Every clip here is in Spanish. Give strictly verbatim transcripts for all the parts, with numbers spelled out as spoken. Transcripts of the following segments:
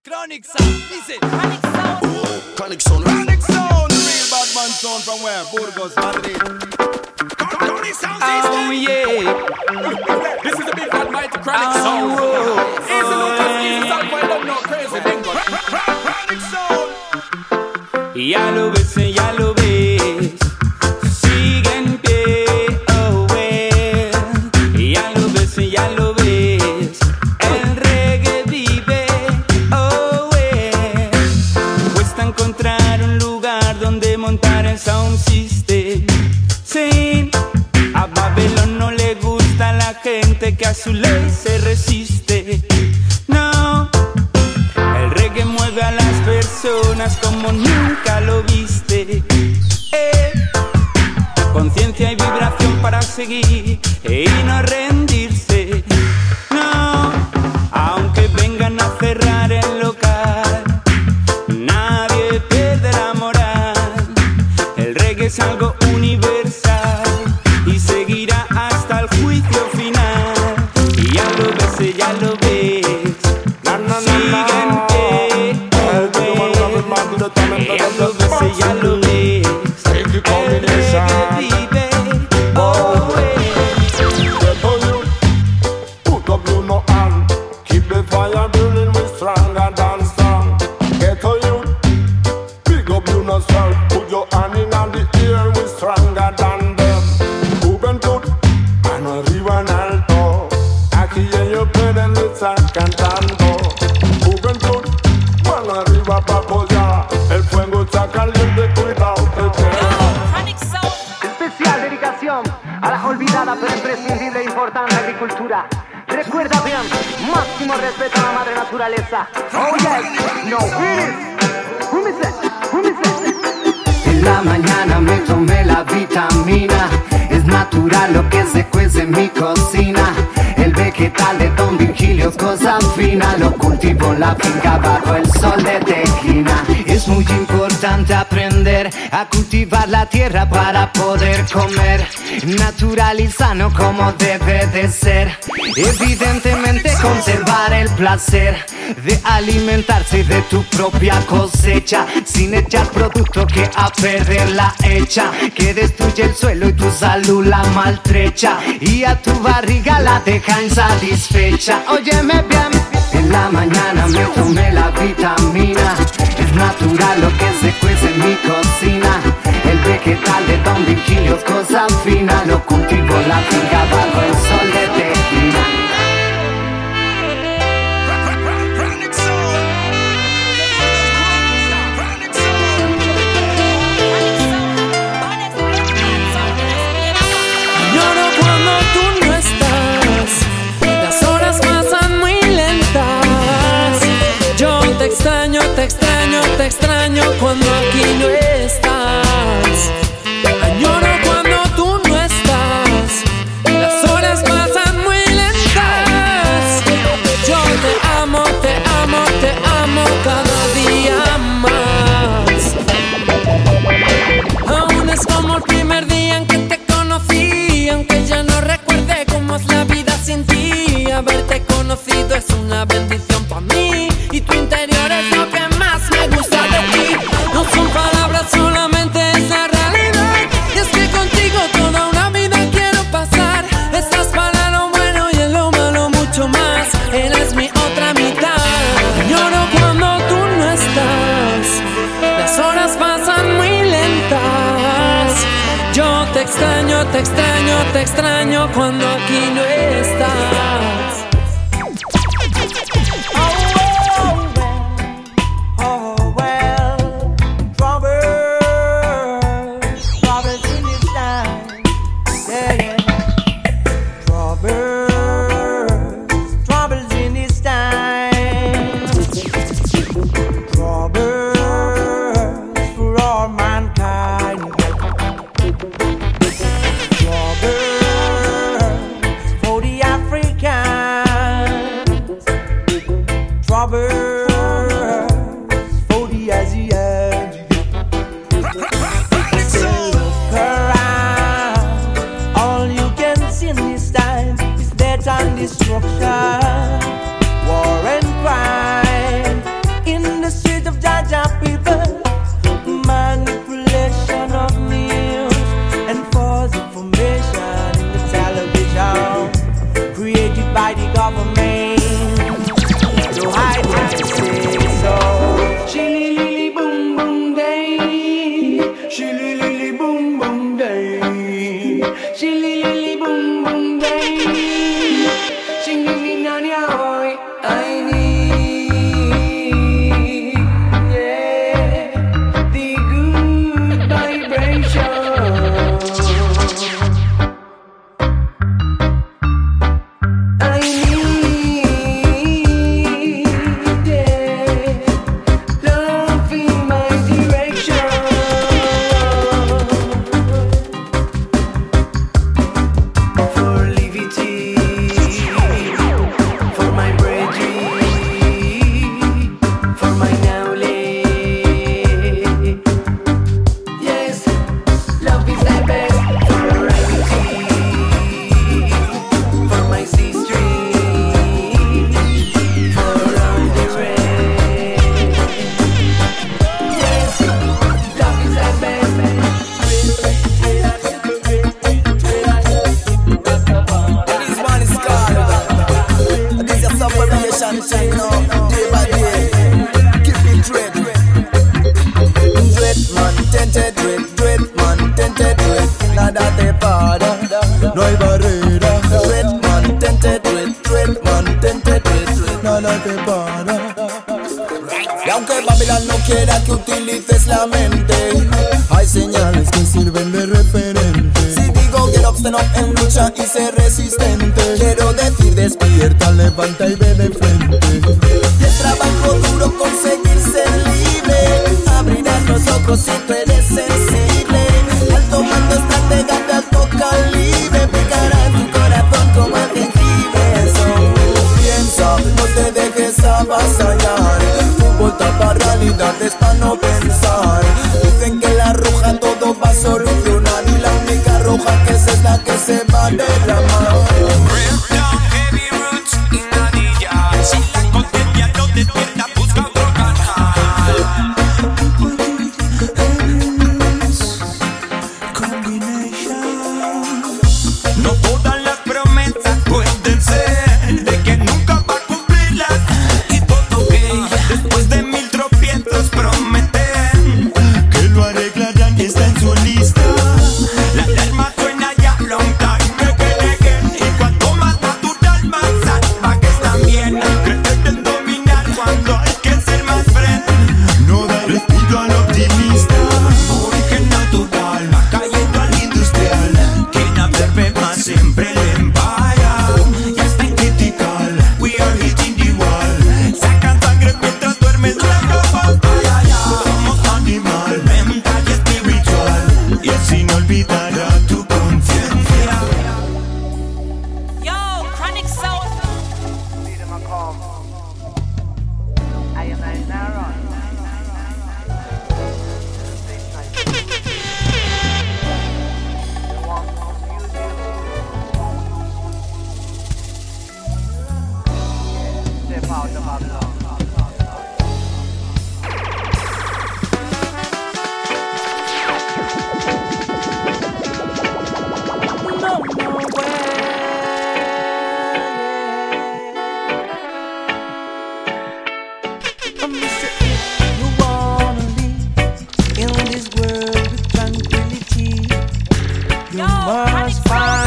Chronic sound, listen. Chronic sound. Chronic sound. Chronic sound. The real bad man sound from where? Burgos, Madrid. Chronic sound system. Oh yeah. This is a big bad mighty chronic sound. Oh. Easy Lucas, easy sound, find out no crazy bingo. Chronic sound. Ya lo ves, ya lo ves. Sigue en pie, oh well. Ya lo ves, ya lo ves. El reggae vive, oh well. Cuesta encontrar un lugar donde montar el sound system. Sí, a Babylon no le gusta la gente que a su ley se resiste. No, el reggae mueve a las personas como nunca lo viste. Eh, conciencia y vibración para seguir y no rendirse. No, aunque vengan a cerrar el local, nadie pierde la moral. El reggae es algo universal y seguirá hasta el juicio final. Y ya lo ves, ya lo ves. Sigue en pie, oh well. Ya lo ves, ya lo ves. El reggae vive, oh well. Put up you no hand. Keep the fire burning with stronger than strong. Get to you. Big up you no self. Put your hand in on the air with stronger than them. Juventud, mano arriba en alto. Aquí ellos pueden estar cantando. Juventud, mano arriba pa' apoyar. El fuego está caliente, cuidado que te Chronic sound. Especial dedicación a la olvidada pero imprescindible e importante agricultura. Recuerda bien, máximo respeto a la madre naturaleza. Oh yes, no finish. Who me say? Who me say? En la mañana me tomé la vitamina. Es natural lo que se cuece en mi cocina. El vegetal de Don Virgilio es cosa fina. Lo cultivo en la finca bajo el sol de Tequina. Es muy importante aprender a cultivar la tierra para poder comer natural y sano como debe de ser. Evidentemente conservar el placer de alimentarse de tu propia cosecha, sin echar producto que a perder la hecha, que destruye el suelo y tu salud la maltrecha y a tu barriga la deja insatisfecha. Óyeme bien, en la mañana me tomé la vitamina. Es natural lo que se cuece en mi cocina. El vegetal de Don Virgilio es cosa fina. Lo cultivo en la finca bajo el sol de Tequina. Lloro cuando tú no estás, las horas pasan muy lentas. Yo te extraño, te extraño, te extraño cuando aquí no estás. Añoro cuando tú no estás, las horas pasan muy lentas. Yo te amo, te amo, te amo cada día más. Aún es como el primer día en que te conocí, aunque ya no recuerde cómo es la vida sin ti. Haberte conocido es una bendición para mí y tu interior es lo que más me gusta de ti. No son palabras, solamente es la realidad. Y es que contigo toda una vida quiero pasar. Estás para lo bueno y en lo malo mucho más. Eres mi otra mitad. Lloro cuando tú no estás, las horas pasan muy lentas. Yo te extraño, te extraño, te extraño cuando aquí no estás. For the African Y aunque Babylon no quiera que utilices la mente, hay señales que sirven de referente. Si digo get up, stand up en lucha y ser resistente, quiero decir despierta, levanta y ve de frente. Es trabajo duro conseguir ser libre, abrirás los ojos si tú eres sensible. Alto mando estratega de alto calibre, picará tu corazón como el jengibre. So, piensa, no te dejes avasallar. Fútbol tapa realidades pa' no pensar. Dicen que la roja todo va a solucionar, y la única roja que es es la que se va a derramar. Si la conciencia no despierta, busca otro canal. No todas las promesas pueden ser de que nunca va a cumplirlas. Y todo que después de mil tropiezos prometen que lo arreglarán y está en su lista. La alarma suena ya long time again, again. Y cuanto más natural, más salvajes también. Pretenden dominar cuando hay que ser más frente. No da respiro al optimista. Origen natural, va cayendo al industrial. Quien observe más siempre le empaya. Ya está en critical, we are hitting the wall. Sacan sangre mientras duermes like a vampire. Somos animal, mental y espiritual. Y así no olvidará tu conciencia. Yo, Chronic Soul. I am I now step out of Babylon. Yo, Chronic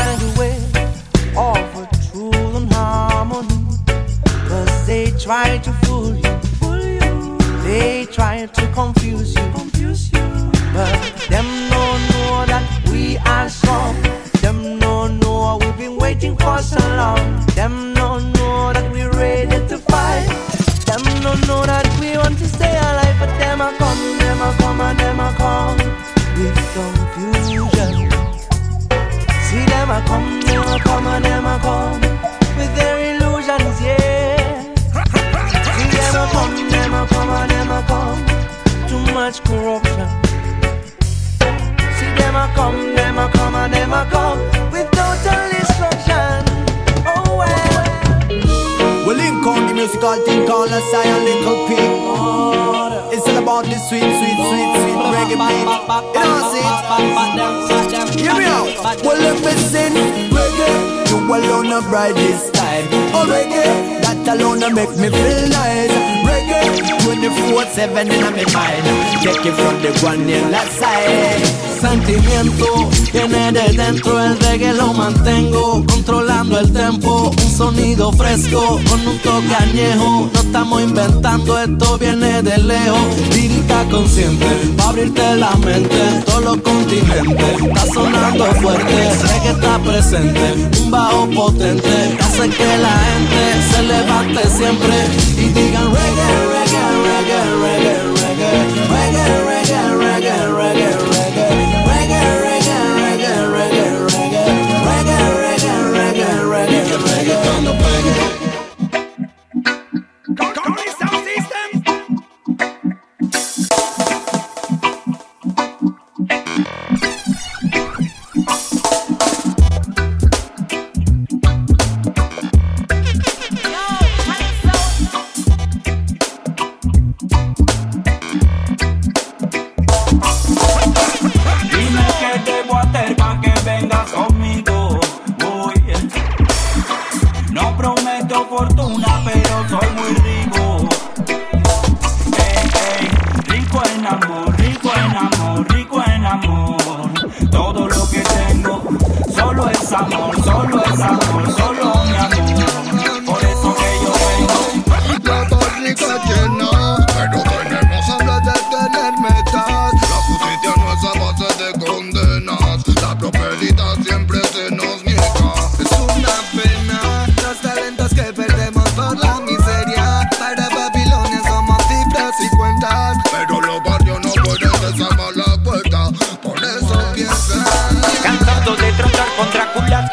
Soul. Try to fool you, fool you. They try to confuse you, confuse you. But them no know that we are strong. Them no know we've been waiting for so long. Them no know that we're ready to fight. Them no know that we want to stay alive. But them a come, them a come, and them a come with confusion. See them a come, them a come, and them a come with their illusions, yeah. Them a come, them a come, and them a come. Too much corruption. See them a come, them a come, and them a come with total destruction. Oh well. We link on the musical thing called a Zion Little Pig. It's all about the sweet, sweet, sweet, sweet reggae beat. You know see? Hear me out. Well, let me sing reggae. You alone a bride this time. Oh reggae, that alone a make me feel nice. Reggae, twenty-four seven in my mind. Take it from the one in la side. Sentimiento viene de dentro, el reggae lo mantengo, controlando el tempo, un sonido fresco, con un toque añejo, no estamos inventando, esto viene de lejos, lírica consciente, pa' abrirte la mente, en todos los continentes, está sonando fuerte, reggae está presente, un bajo potente, hace que la gente se levante siempre, y digan reggae, reggae, reggae, reggae, reggae, reggae, reggae, reggae, reggae, reggae. Amor, solo es amor, solo mi amor. Por eso que yo vengo. Y plata rica llena, pero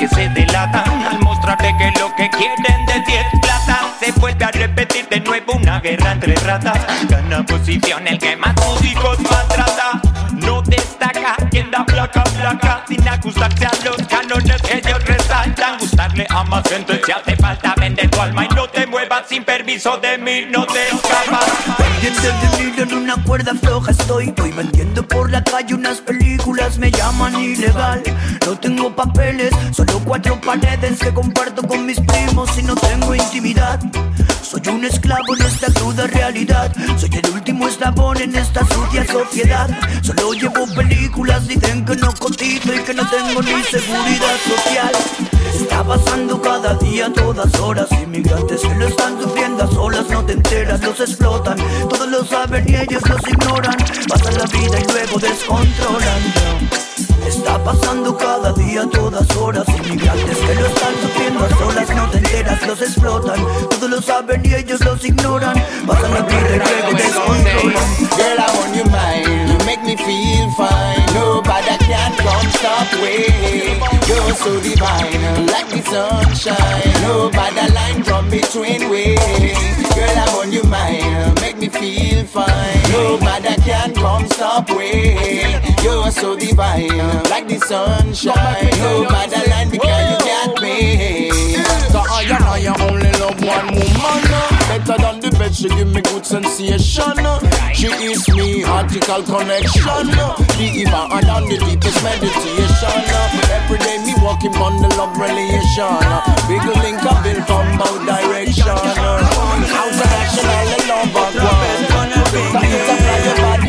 que se delatan al mostrarte que lo que quieren de ti es plata. Se vuelve a repetir de nuevo una guerra entre ratas. Gana posición el que más músicos maltrata. No destaca quien da placa, placa, sin ajustarse a los cánones que ellos resaltan. Gustarle a más gente si hace falta. Vende tu alma y no te muevas sin permiso de mí, no te escapas. Pendiente del hilo en una cuerda floja estoy. Voy vendiendo por la calle unas películas, me llaman ilegal. No tengo papeles, solo cuatro paredes que comparto con mis primos y no tengo intimidad. Soy un esclavo en esta cruda realidad. Soy el último eslabón en esta sucia sociedad. Solo llevo películas, dicen que no cotizo y que no tengo ni seguridad social. Está pasando cada día, todas horas. Inmigrantes que lo están sufriendo a solas, no te enteras, los explotan. Todos lo saben y ellos los ignoran. Pasan la vida y luego descontrolan. Está pasando cada día, todas horas. Inmigrantes que lo están sufriendo a solas, no te enteras, los explotan. Todos lo saben y ellos los ignoran. Pasan la vida y luego descontrolan. Girl, I want your mind, you make me feel fine. Nobody can come stop way. You're so divine, like the sunshine. Nobody line from between ways. Girl, I want your mind, make me feel fine. Nobody can come stop way. You're so divine, like the sunshine. Nobody line because you got me. So I and I only love one woman. Better than the bed, she give me good sensation. She is me, article connection. Deeper than the deepest meditation. Every day me walking on the love relation. Big link a bill from both direction. International love of one. That is a fly body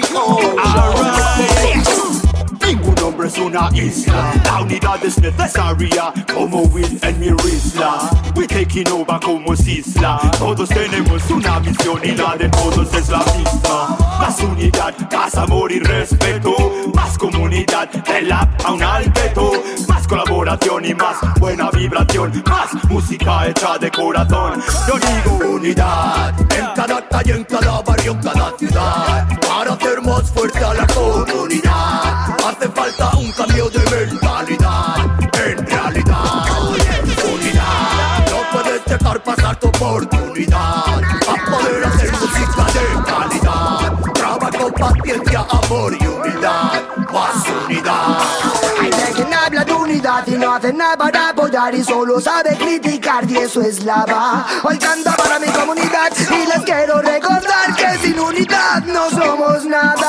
ocean. Ningún hombre es una isla. La unidad es necesaria como Will en mi risla. We taking over como isla. Todos tenemos una misión y la de todos es la misma. Más unidad, más amor y respeto. Más comunidad, del lab a un albeto. Más colaboración y más buena vibración. Más música hecha de corazón. Yo digo unidad en cada calle, en cada barrio, en cada ciudad. Para hacer más fuerte a la comunidad. Hace falta un cambio de mentalidad. En realidad, unidad. No puedes dejar pasar tu oportunidad. A poder hacer música de calidad. Trabajo, paciencia, amor y unidad. Más unidad. Hay quien habla de unidad y no hace nada para apoyar y solo sabe criticar y eso es lava. Hoy canto para mi comunidad y les quiero recordar que sin unidad no somos nada.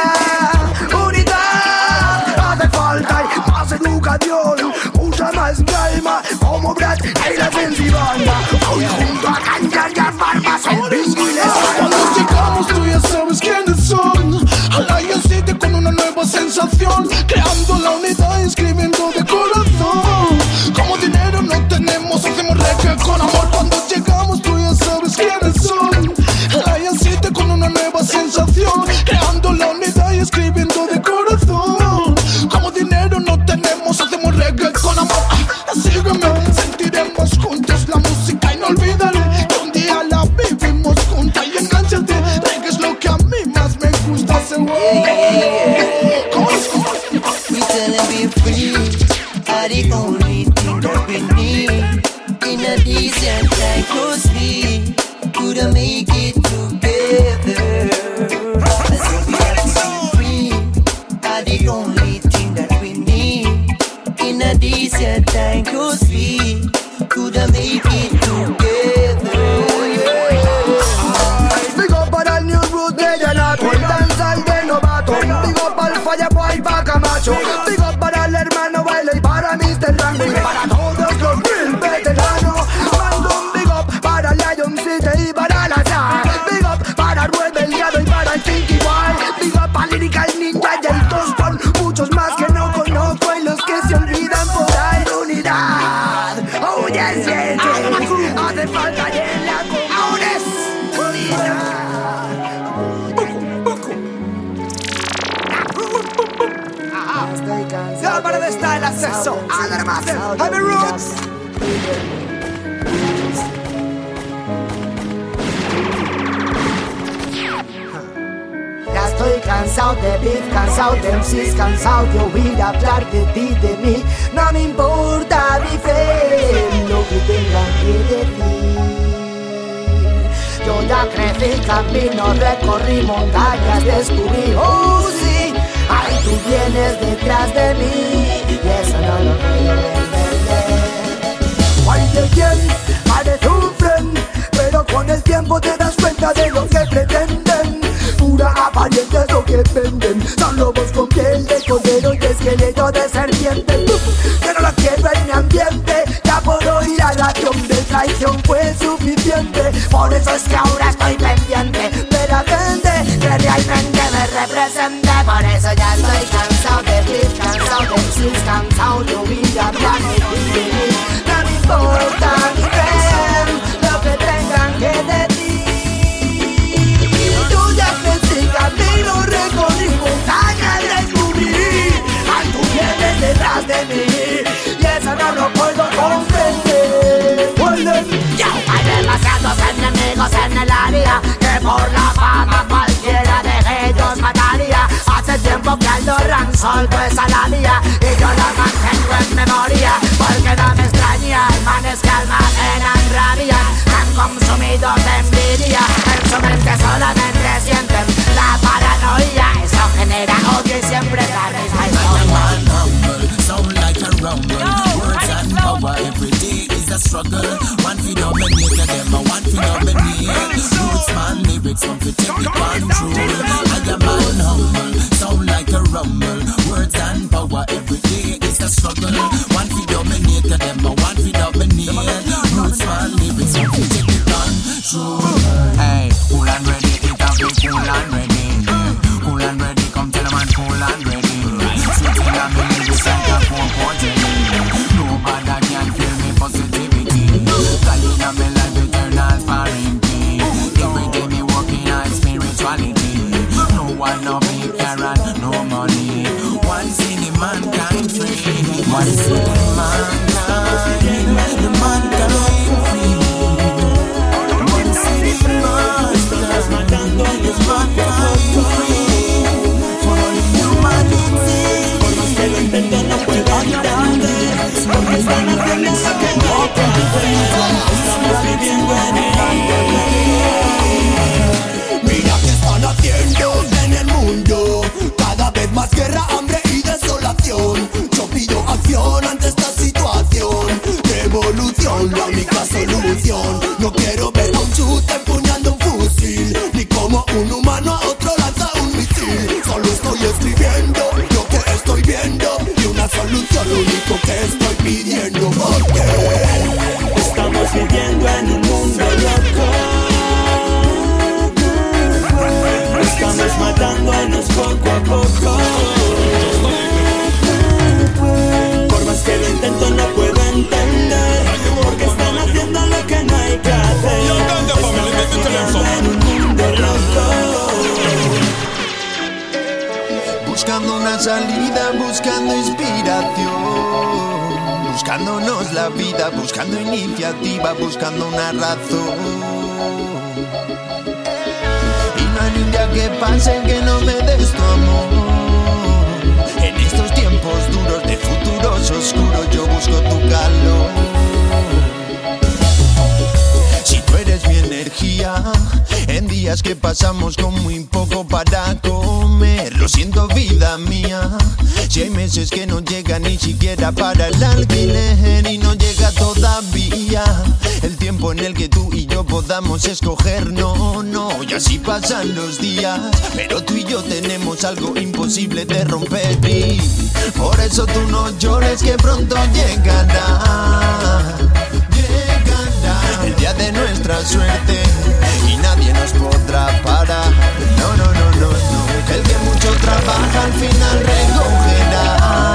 Hace falta más educación, mucha más calma, como Brad y la Banda. Hoy junto a Canjar y a Barbas, el bingo y les Cuando llegamos tú ya sabes quiénes son. Alliance con una nueva sensación, creando la unidad y escribiendo de corazón. Como dinero no tenemos, hacemos reggae con amor. Cuando llegamos tú ya sabes quiénes son. Alliance con una nueva sensación, creando la unidad y escribiendo de corazón. Como dinero no tenemos, hacemos reggae con amor. Ah, sígueme, sentiremos juntos la música inolvidable. Que un día la vivimos junta y engánchate. Reggae es lo que a mí más me gusta hacer. Yeah, yeah, yeah. We tell them be free, are the only thing that we need. In a decent time closely, couldn't make it together. That's why we have to be free, are the only thing that we need. In a decent time closely, couldn't make it together. Big up para el New Root de Gelato, el danzal de novato. Big up para el Fireboy Vaca Macho. Big up para el hermano Baile y para mister Rango. Y para todos los real veteranos. Mando un big up para Lion City y para la S A. Big up para Rebeliado y para el Tinky Wild. Big up para Lyrical Ninja y el Tostón. Muchos más que no conozco y los que se olvidan por ahí. Unidad, oh yes, yes, yes. Hace falta y en la comunes. Unidad. Ya para de estar el acceso a la almacén Heavy Roots. Ya estoy cansado de beef, cansado de M Cs, cansado de oír hablar de ti, de mí. No me importa mi fe, lo que tengan que decir. Yo ya crecí camino, recorrí montañas, descubrí, oh sí, ahí tú vienes detrás de mí y eso no lo quiero entender. Baile bien, parece un friend, pero con el tiempo te das cuenta de lo que pretenden. Pura apariencia es lo que venden, son lobos con piel de cordero y esqueleto de serpiente. Yo no lo quiero en mi ambiente, ya por hoy la ración de traición fue suficiente. Por eso es que ahora estoy pendiente de la gente que realmente me represente. Por eso ya estoy cansado de beef, cansado de M Cs, cansado de oír hablar de ti. No me importa mi fe, lo que tengan que decir. Yo ya crecí camino, recorrí montañas, descubrí. Ay, tú vienes detrás de mí y eso no lo puedo comprender. Ya hay demasiados enemigos en el área que por la fama cualquiera de ellos mataría. Hace tiempo que Aldo Ran soltó esa labia y yo la mantengo en memoria porque no me extraña. Manes que almacenan rabia, tan consumidos de envidia, en su mente solamente sienten la paranoia. Eso genera odio y siempre la misma historia. Sound like a rumble, words and power every day is a struggle. One feed dominate them, one feed dominate. Roots man lyrics, one feed take the control. I am unhumble, sound like a rumble, words and power every day is a struggle. One feed dominate them, one feed dominate. Roots man lyrics, one feed take the control. Hey, cool and ready, it a be cool and ready. Cool and ready, come tell a man cool and ready. Sweet in a me lyrics like a phone portrait. Nobody can kill me positivity. Calling on me like eternal parenting. Every day me working on spirituality. No one no big carrot, no money. One city mankind free. One city mankind, the mankind free. One city mankind, the mankind free. For all humanity. Por más que lo intento no puedo entender. Porque están haciendo lo que no hay que hacer. Estamos viviendo en el mundo. Mira que están haciendo en el mundo. Cada vez más guerra, hambre y desolación. Yo pido acción ante esta situación. Revolución, la única solución. No quiero ver a un chute empuñando un fusil, ni como un humano a otro lanza un misil. Solo estoy escribiendo lo que estoy viendo y una solución, lo único que estoy pidiendo. Porque estamos viviendo en un mundo loco. Estamos matándonos poco a poco. Por más que lo intento no puedo entender. Porque están haciendo lo que no hay que hacer. Estamos viviendo en un mundo loco. Buscando una salida, buscando inspiración, buscándonos la vida, buscando iniciativa, buscando una razón. Y no hay un día que pase que no me des tu amor. En estos tiempos duros de futuros oscuros yo busco tu calor. Si tú eres mi energía, en días que pasamos con muy poco para comer, lo siento vida mía. Si hay meses que no llega ni siquiera para el alquiler y no llega todavía el tiempo en el que tú y yo podamos escoger, no, no. Y así pasan los días, pero tú y yo tenemos algo imposible de romper y por eso tú no llores que pronto llegará. El día de nuestra suerte y nadie nos podrá parar. No, no, no, no, no. El que mucho trabaja al final recogerá.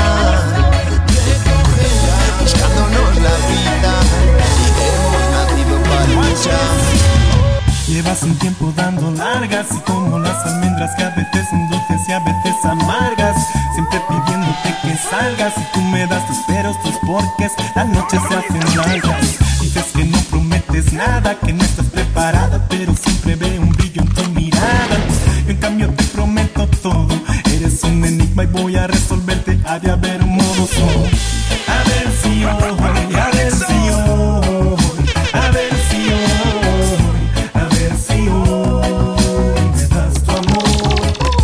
Recogerá. Buscándonos la vida y hemos nacido para luchar. Llevas un tiempo dando largas y como las almendras que a veces son dulces y a veces amargas, siempre pidiéndote que salgas y tú me das tus peros, tus porques, las noches se hacen largas. Dices que no prometes nada, que no estás preparada, pero siempre veo un brillo en tu mirada. Yo en cambio te prometo ha de haber un modo son. A ver si hoy, a ver si hoy, a ver si hoy, a ver si hoy me das tu amor.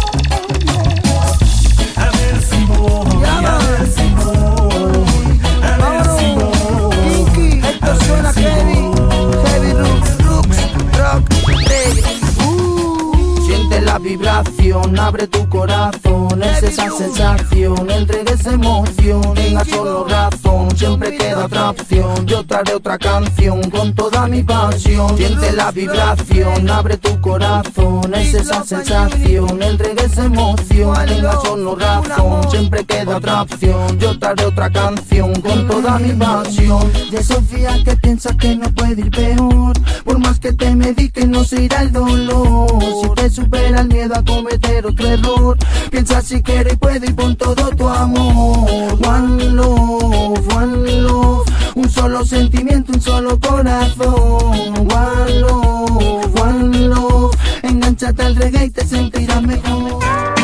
A ver si voy, a ver si voy, a ver si voy. Esto suena heavy, heavy roots, roots, rock, reggae. Siente la vibración, abre tu corazón, es esa sensación, el reggae es emoción, tenga solo razón, siempre queda otra opción, yo traeré otra canción con toda mi pasión. Siente la vibración, abre tu corazón, es esa sensación, el reggae es emoción, tenga solo razón, siempre queda otra opción, yo traeré otra canción con toda mi pasión. De Sofía que piensa que no puede ir peor, por más que te medique no se irá el dolor. Si te supera el miedo a cometer otro error, piensa si quiere y puede y pon todo tu amor. One love, one love, un solo sentimiento, un solo corazón. One love, one love, enganchate al reggae y te sentirás mejor.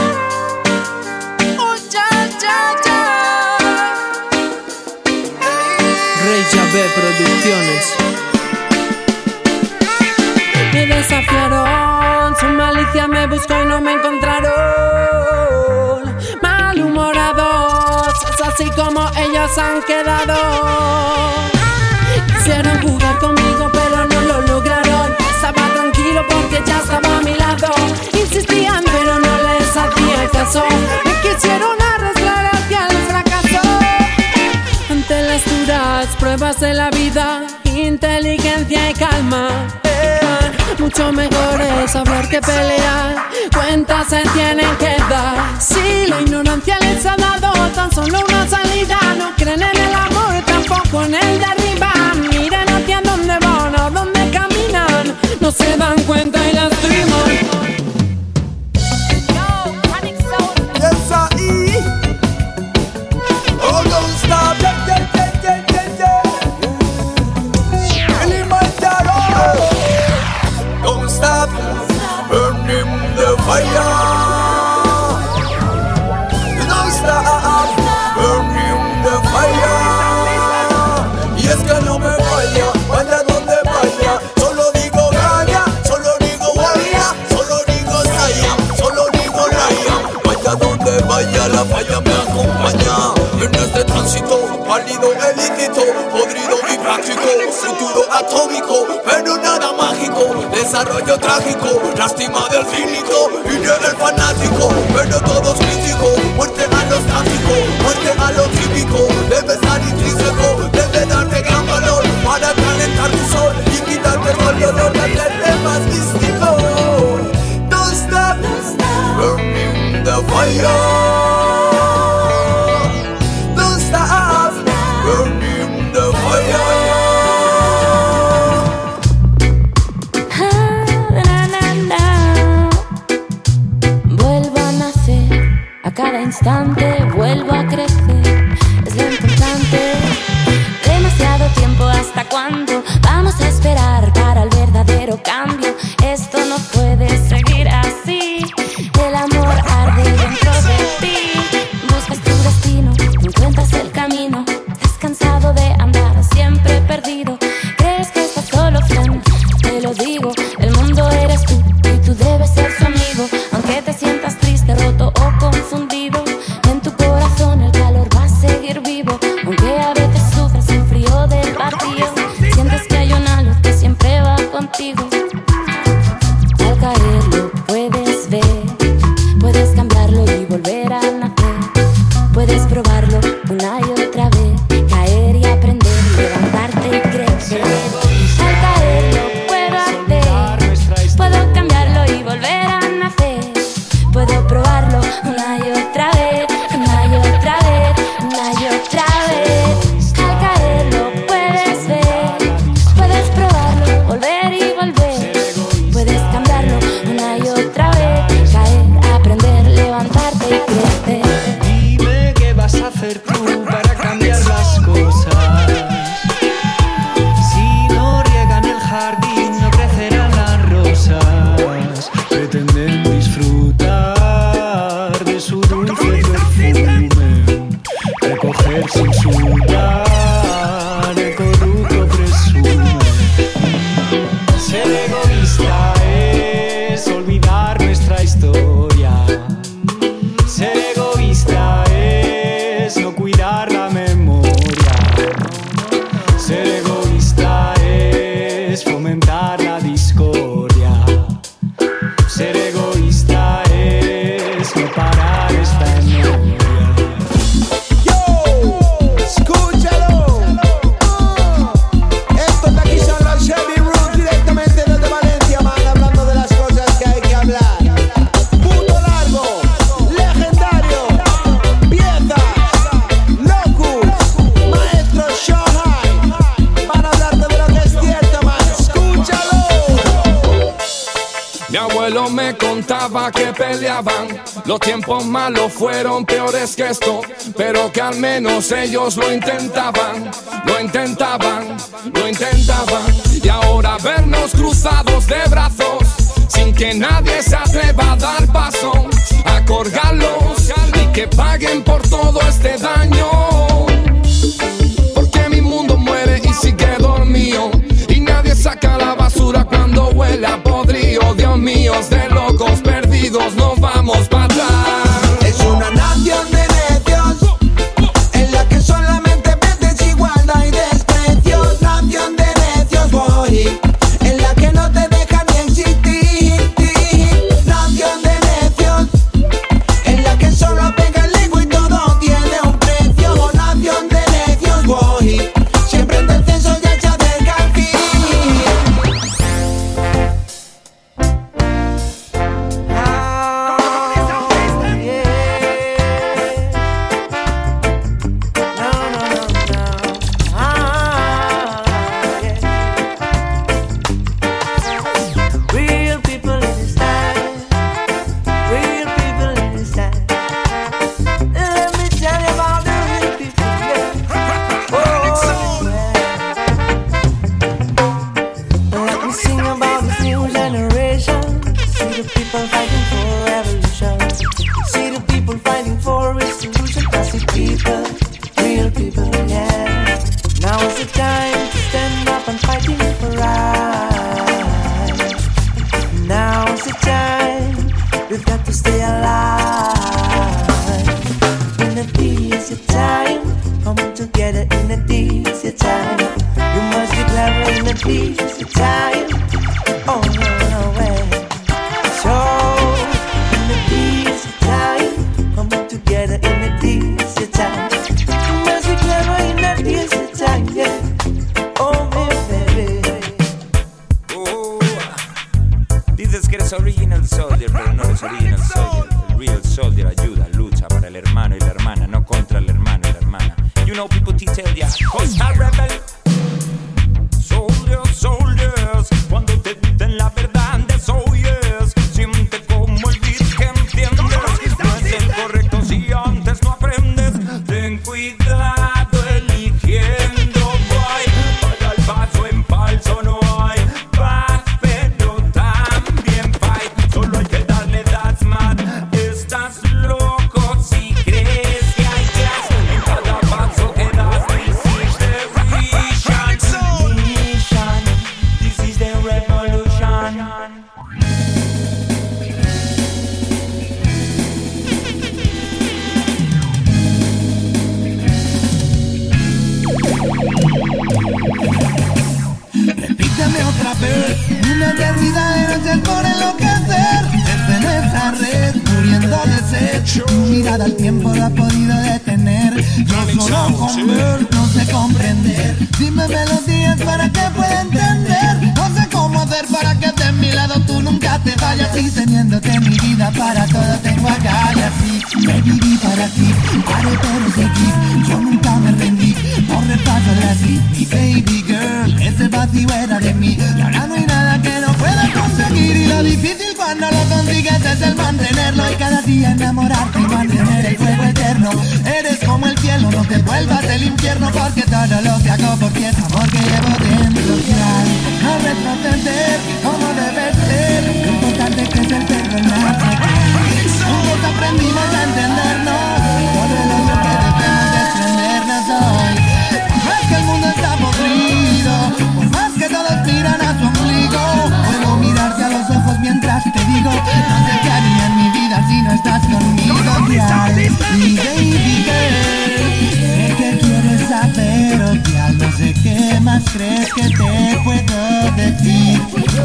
Rey Chávez Producciones. Me desafiaron, su malicia me buscó y no me encontraron. Malhumorados, es así como ellos han quedado. Quisieron jugar conmigo pero no lo lograron. Estaba tranquilo porque ya estaba a mi lado. Insistían pero no les hacía caso. Me quisieron arrastrar hacia el fracaso. Ante las duras pruebas de la vida, inteligencia y calma, eh, mucho mejor es hablar que pelear. Cuentas se tienen que dar. Si la ignorancia les ha dado tan solo una salida, no creen en el amor, tampoco en el de arriba. Miren hacia dónde van o dónde caminan, no se dan cuenta y lastiman. Yes, I eat. Oh, don't stop. Yeah, yeah, yeah, yeah, yeah, yeah. Kilimanjaro. Don't stop. Burning the fire. Don't stop. Burning the fire. Y es que no me falla, vaya donde vaya. Solo digo gaya, solo digo guaya, solo digo saya, solo digo raya. Vaya donde vaya, la falla me acompaña. En este tránsito, pálido, ilícito, podrido y práctico. Futuro atómico, pero nada mágico. Desarrollo trágico, lástima del cínico y del fanático. Pero todo es crítico, muerte a lo estático, muerte a lo típico. Debe estar intrínseco, debe darte gran valor para calentar tu sol y quitarte el dolor de hacerte más místico. Don't stop, burning the fire. Don't stop, burning the fire. Vuelvo a nacer, a cada instante vuelvo a crecer, es lo importante. Demasiado tiempo, ¿hasta cuándo vamos a esperar para el verdadero cambio? Esto no puede seguir así. El amor arde dentro de ti. Buscas tu destino, encuentras el camino. Estás cansado de andar siempre perdido. Crees que estás solo, friend, te lo digo. El mundo eres tú y tú debes ser su amigo. Aunque te sientas triste, roto o confundido, en tu corazón el calor va a seguir vivo. Aunque a veces sufres el frío del vacío, sientes que hay una luz que siempre va contigo. Al caer lo puedes ver, puedes cambiarlo y volver a nacer. Puedes probarlo una y otra vez, caer y aprender, levantarte y crecer. Al caer lo puedo hacer, puedo cambiarlo y volver a nacer. Puedo probarlo una y otra vez, una y otra vez, una y otra vez. Al caer lo puedes ver, puedes probarlo, volver y volver. Puedes cambiarlo una y otra vez, caer, aprender, levantarte y crecer. Dime qué vas a hacer tú para cambiar las cosas. Si no riegan el jardín, no crecerán las rosas. Pretenden disfrutar de su dulce perfume. notaba que peleaban. Los tiempos malos fueron peores que esto, pero que al menos ellos lo intentaban, lo intentaban, lo intentaban. Y ahora vernos cruzados de brazos, sin que nadie se atreva a dar paso, a colgarlos y que paguen por todo este daño. Porque mi mundo muere y sigue dormido, y nadie saca la basura cuando huele a podrido. Dios mío, de locos perdidos nos vamos para atrás. Es una nación de necios, en la que solamente ves desigualdad y desprecios. Nación de necios, voy, en la que no te dejan ni existir. Nación de necios, en la que solo pega el ego y todo tiene un precio. Nación de necios, voy, siempre en descenso ya se acerca al fin. Real people in this time, real people in this time. Let me tell you about the real people, yeah. Oh, yeah. Let me sing about this new generation. See the people fighting for revolution. See the people fighting for restitution. Classic people, real people, yeah. Now is the time to stand up and fighting for rights. Now's the time, we've got to stay alive. Unity is your time, come together, unity is your time. You must be clever, unity is your time. Oh no, no way. So, unity is your time, come together, unity is your time. You must be clever, unity is your time, yeah. Oh baby. Dices que eres original soldier, pero no eres original soldier. El real soldier ayuda, lucha para el hermano y la hermana, no contra el hermano y la hermana. You know people te tell ya, Costa Rebel. Soldiers, soldiers, cuando te dicen la verdad de so yes, siente como el beat que entiendes. No es el correcto si antes no aprendes. Ten cuidado eligiendo guay, para el paso en falso no hay paz, pero también fight. Solo hay que darle that's mad. Estás loco si crees que hay class. En cada paso que das, this is the mission. Mission. This is the revolution. Repítame otra vez, una eternidad era ser por enloquecer. Desde en esa red, muriendo de sed. Tu mirada al tiempo lo ha podido detener. Yo solo con ver, no sé comprender. Dime melodías para que pueda entender. No sé cómo hacer para que de mi lado tú nunca te vayas. Y teniéndote mi vida para todo tengo acá y así. Me viví para ti, haré todo seguir. Yo nunca me rendí, no repaso la así. Mi baby girl, ese vacío era de mí. Y ahora no hay nada que no pueda conseguir. Y lo difícil cuando lo consigues es el mantenerlo. Y cada día enamorarte y mantener el fuego eterno. Eres como el cielo, no te vuelvas del infierno. Porque todo lo que hago por ti es amor que llevo dentro. No retroceder como debe ser. Lo importante que es el perdonar. Juntos aprendimos a entendernos. Por el odio que debemos desprendernos hoy. Más que el mundo está podrido, por más que todos miran a su ombligo. Puedo mirarte a los ojos mientras te digo, no sé qué haría en mi vida si no estás conmigo. Ya, mi baby girl, sé que quieres saber, oh, ya no sé qué más crees que te puedo decir.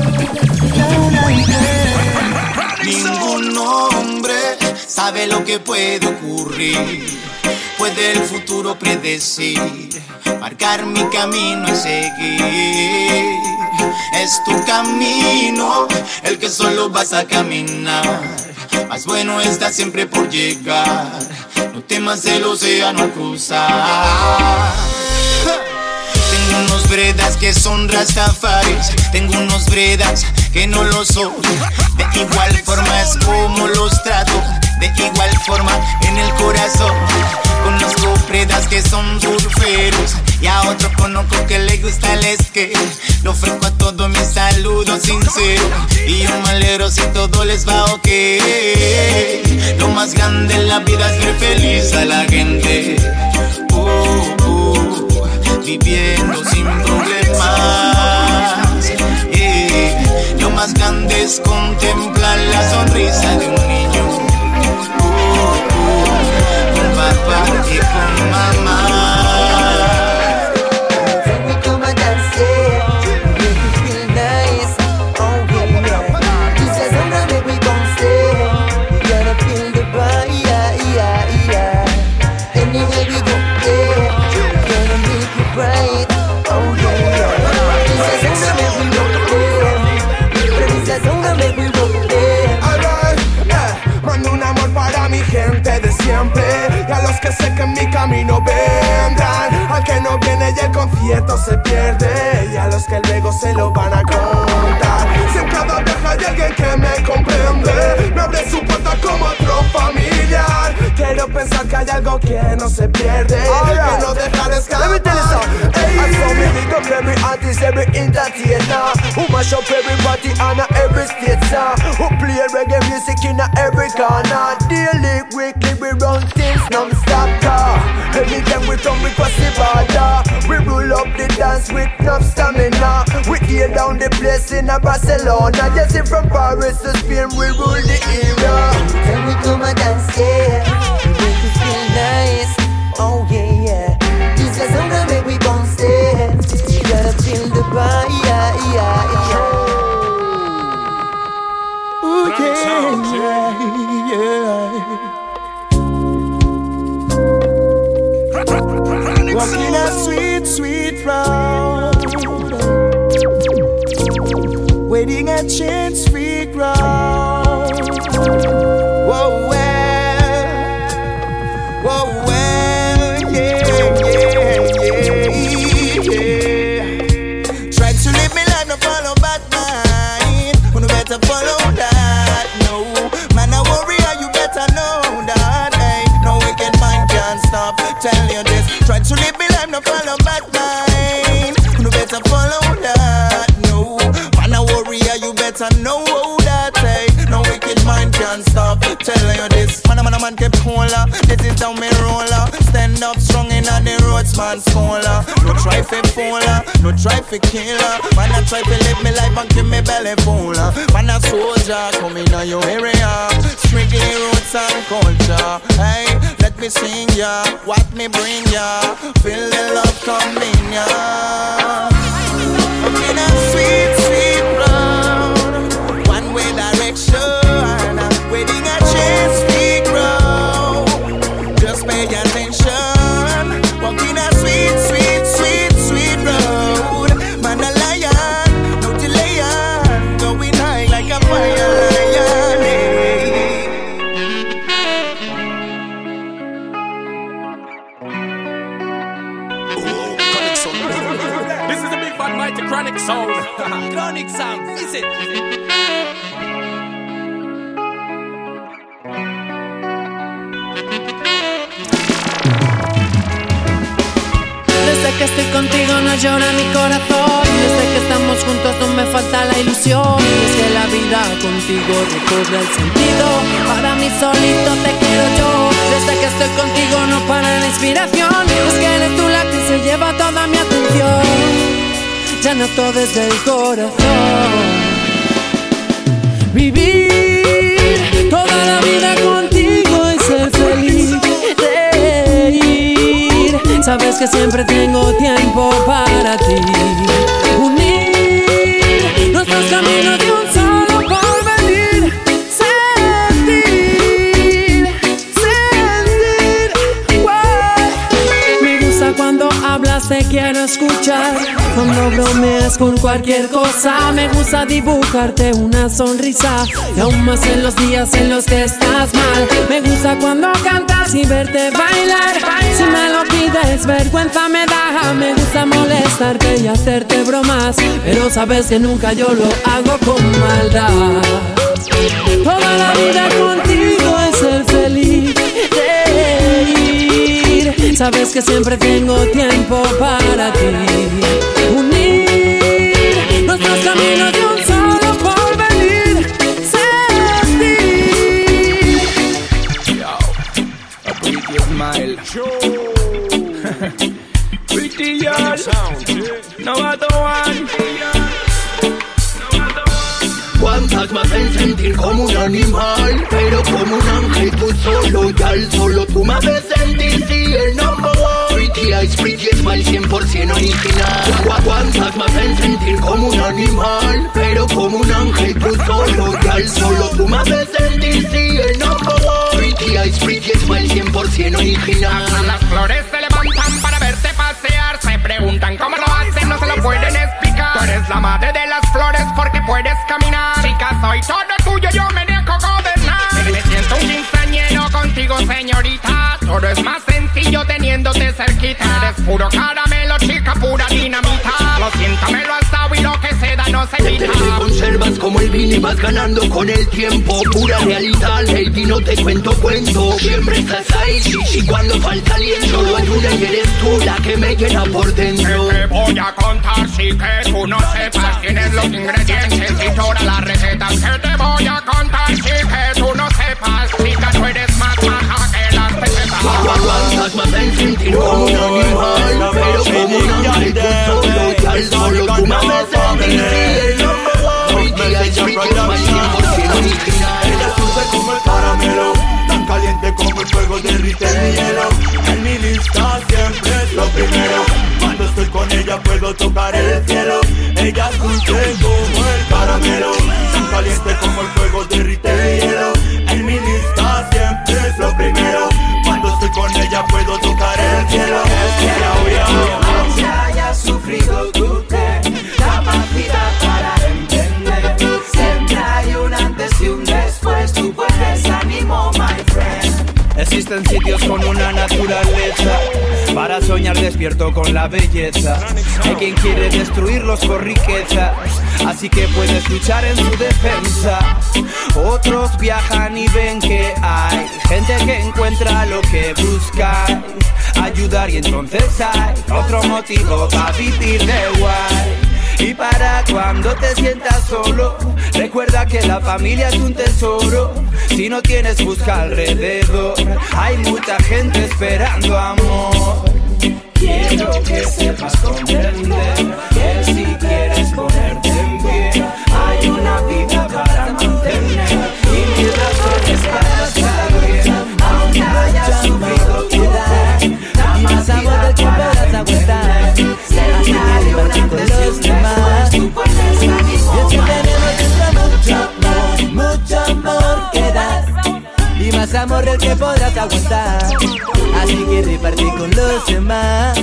Ningún hombre sabe lo que puede ocurrir, puede el futuro predecir, marcar mi camino y seguir. Es tu camino el que solo vas a caminar, más bueno está siempre por llegar. No temas el océano al cruzar. Tengo unos bredas que son rastafaris, tengo unos bredas que no lo soy. De igual forma es como los trato, de igual forma en el corazón. Conozco predas que son surferos y a otro conozco que le gusta el skate. Lo ofrezco a todos mis saludos sinceros y yo me alegro si todo les va ok. Lo más grande en la vida es ver feliz a la gente. Uh, uh, viviendo sin problemas. Yeah. Lo más grande es contemplar la sonrisa de un niño. Uh, uh, con papá y con mamá. Y a los que sé que en mi camino vendrán, al que no viene y el concierto se pierde, y a los que luego se lo van a contar. Si en cada viaje hay alguien que me comprende, me abre su puerta como otro familiar. Quiero pensar que hay algo que no se pierde, que no dejar escapar. Let me tell you something. I saw me big up every artist, every entertainer, who mash up every party and every state star, who play reggae music in every corner. Daily, weekly, we run things non-stop. Anytime we come, we cross the border. We roll up the dance with enough stamina. We tear down the place in a Barcelona. Yes, if from Paris to Spain, we rule the era. Then we come and dance, yeah. We make you feel nice. Oh yeah, yeah. This is how we make we bounce, yeah. You gotta feel the vibe, yeah, yeah, yeah. Ooh, yeah, yeah, yeah. Walking a sweet, sweet road, waiting a chance, free ground. Whoa, well, whoa, well, yeah, yeah, yeah, yeah. Try to live me life, no follow bad mind. Who no better follow that? No, man, a warrior, you better know that. Hey, no wicked mind can't stop. Tell you this. Try to live me life, no follow bad mind. Who no better follow that? No, man, a warrior, you better know that. Hey, no wicked mind can't stop. Tell you this. Man, a man, a man kept cooler. This is how me roller. Stand up strong in on the roads, man, scholar. No try for fooler, no try for killer. Man, I try to live me life and keep me belly full. Man, a soldier, come in on your area. Strictly roots and culture. Hey, let me sing ya, what me bring ya. Feel the love come in ya. In a sweet, sweet road, one way direction, waiting a chance to grow. Just pay attention. Walk in a sweet, sweet, sweet, sweet road. Man a lion, no delay, going high like a fire lion. This is a big bad mighty chronic sound. Chronic sound, is it? Desde que estoy contigo no llora mi corazón. Desde que estamos juntos no me falta la ilusión. Y es que la vida contigo recobra el sentido. Para mí solito te quiero yo. Desde que estoy contigo no para la inspiración. Es que eres tú la que se lleva toda mi atención. Ya noto desde el corazón. Vivir toda la vida contigo y ser feliz. Reír, sabes que siempre tengo tiempo para ti. Unir nuestros caminos de un solo porvenir. Sentir, sentir, wow. Me gusta cuando hablas, te quiero escuchar. Cuando bromeas con cualquier cosa, me gusta dibujarte una sonrisa. Y aún más en los días en los que estás mal. Me gusta cuando cantas y verte bailar. Si me lo pides, vergüenza me da. Me gusta molestarte y hacerte bromas, pero sabes que nunca yo lo hago con maldad. Toda la vida contigo es ser feliz, reír. Sabes que siempre tengo tiempo para ti. Unir nuestros caminos de un solo porvenir. Sentir. Yo, a pretty smile. Pretty girl, no other one. ¿Cuántas me hacen sentir como un animal? Pero como un ángel tú solo y al solo tú me haces sentir, sí, el number one. Pretty eyes, pretty smile, cien por ciento original. ¿Cuántas me hacen sentir como un animal? Pero como un ángel tú solo y al solo tú me haces sentir, sí, el number one. Pretty eyes, pretty smile, cien por ciento original. Hasta las flores se levantan para verte pasear. Se preguntan cómo lo hacen, no se lo pueden explicar. Tú eres la madre de las flores porque puedes caminar. Chica, soy todo tuyo, yo me dejo gobernar. Me siento un quinceañero contigo, señorita. Todo es más sencillo teniéndote cerquita. Eres puro caramelo, chica, pura dinamita. Lo siento, me lo has dado y lo que se da no se quita. Te conservas como el vino y vas ganando con el tiempo. Pura realidad, lady, no te cuento cuento. Siempre estás ahí, sí, sí, cuando falta aliento. Solo hay una y eres tú la que me llena por dentro. ¿Qué te voy a contar si que tú no sepas? Tienes los ingredientes y todas las recetas. ¿Qué te voy a contar si que tú no sepas? Chica, tú eres más baja que las pesetas. ¿Cuántas me hacen sentir como un animal? Pero como un ángel tú solo y al solo tú me haces sentir, sí, el number one. Pretty eyes, pretty smile, cien por ciento original. Ella es dulce como el caramelo, tan caliente como el fuego derrite mi hielo. En mi lista siempre es lo primero. Cuando estoy con ella puedo tocar el cielo. Ella es dulce como el caramelo, tan caliente como el fuego derrite mi hielo. En mi lista siempre es lo primero. Cuando estoy con ella puedo tocar el cielo. Aunque hayas sufrido, tú te capacidad para entender. Siempre hay un antes y un después. Tú puedes ánimo, my friend. Existen sitios con una naturaleza para soñar despierto con la belleza. Hay quien quiere destruirlos por riqueza, así que puedes luchar en su defensa. Otros viajan y ven que hay gente que encuentra lo que busca, ayudar, y entonces hay otro motivo para vivir de guay. Y para cuando te sientas solo, recuerda que la familia es un tesoro. Si no tienes, busca alrededor. Hay mucha gente esperando amor. Quiero que sepas comprender que si quieres ponerte en pie, hay una vida para mantener y mil razones para estar bien. Aunque hayas sufrido, tú te da más amor del que podrás aguantar. Así que comparte con los demás. Tú puedes ánimo. Y es que tenemos dentro mucho amor, mucho amor que dar, y más amor del que podrás aguantar. Así que reparte con los demás.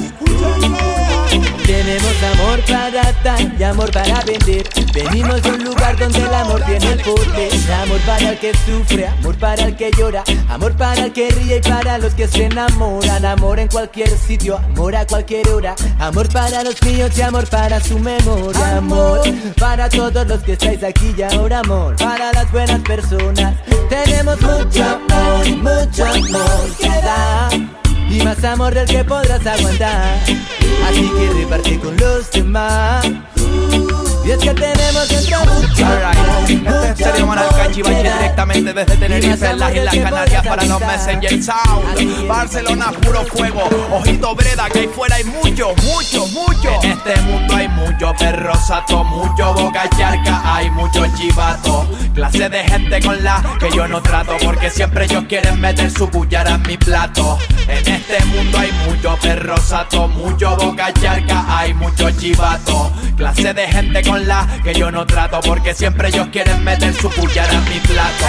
Tenemos amor para dar y amor para vender. Venimos de un lugar donde el amor tiene el poder. Amor para el que sufre, amor para el que llora, amor para el que ríe y para los que se enamoran. Amor en cualquier sitio, amor a cualquier hora. Amor para los míos y amor para su memoria. Amor para todos los que estáis aquí y ahora. Amor para las buenas personas. Tenemos mucho amor, mucho amor que dar, y más amor del que podrás aguantar. Así que reparte con los demás. Y es que tenemos dentro mucho amor. Este es Sergio Manalcanchi, Valle directamente desde Tenerife, en las Islas Canarias para los Messenger Sound. Barcelona, puro fuego, ojito Breda, que ahí fuera hay mucho, mucho, mucho. En este mundo hay mucho perro sato, mucho boca charca, hay mucho chivato. Clase de gente con la que yo no trato, porque siempre ellos quieren meter su cuchara en mi plato. En este mundo hay mucho perro sato, mucho boca charca, hay mucho chivato. Clase de gente con la que yo no trato, porque siempre ellos quieren meter su cuchara en mi plato. Eh.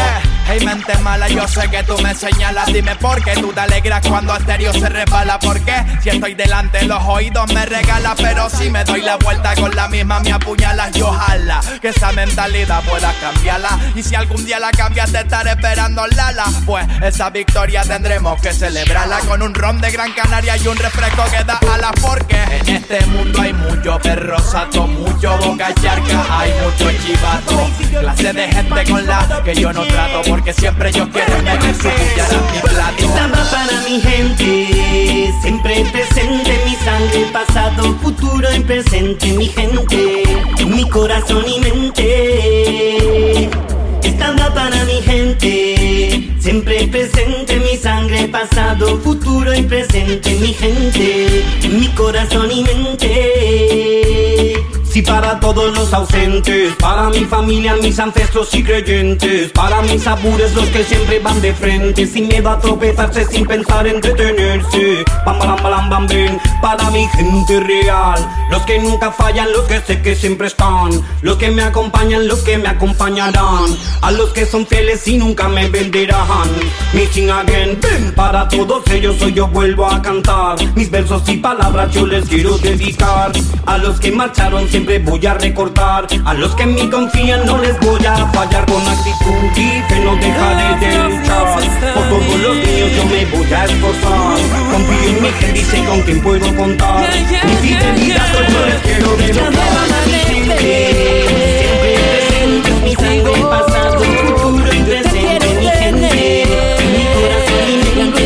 Hey, mente mala, yo sé que tú me señalas. Dime por qué tú te alegras cuando Asterio se resbala. ¿Por qué? Si estoy delante, los oídos me regala. Pero si me doy la vuelta con la misma me apuñalas. Y ojalá que esa mentalidad puedas cambiarla. Y si algún día la cambias te estaré esperando Lala. Pues esa victoria tendremos que celebrarla con un ron de Gran Canaria y un refresco que da alas. Porque en este mundo hay mucho perro sato, mucho boca charca, hay mucho chivato. Clase de gente con la que yo no trato, porque siempre ellos quieren meter su cuchara en mi plato. Esta va para mi gente, siempre presente, mi sangre, pasado, futuro y presente, mi gente, mi corazón y mente. Esta va para mi gente, siempre presente, mi sangre, pasado, futuro y presente, mi gente, mi corazón y mente. Sí, para todos los ausentes, para mi familia, mis ancestros y creyentes, para mis aburres, los que siempre van de frente, sin miedo a tropezarse, sin pensar en detenerse. Bam, bam, bam, bam, bam, para mi gente real, los que nunca fallan, los que sé que siempre están, los que me acompañan, los que me acompañarán, a los que son fieles y nunca me venderán. Missing again, ven, para todos ellos hoy yo vuelvo a cantar, mis versos y palabras yo les quiero dedicar, a los que marcharon siempre voy a recordar, a los que en mí confían no les voy a fallar, con actitud y fe no dejaré de luchar, por todos los niños yo me voy a esforzar, confío en mi gente y sé con quién puedo contar, mi fidelidad yo les quiero demostrar. Siempre presente, mi sangre, pasado, futuro y presente, mi gente, mi corazón y mi mente.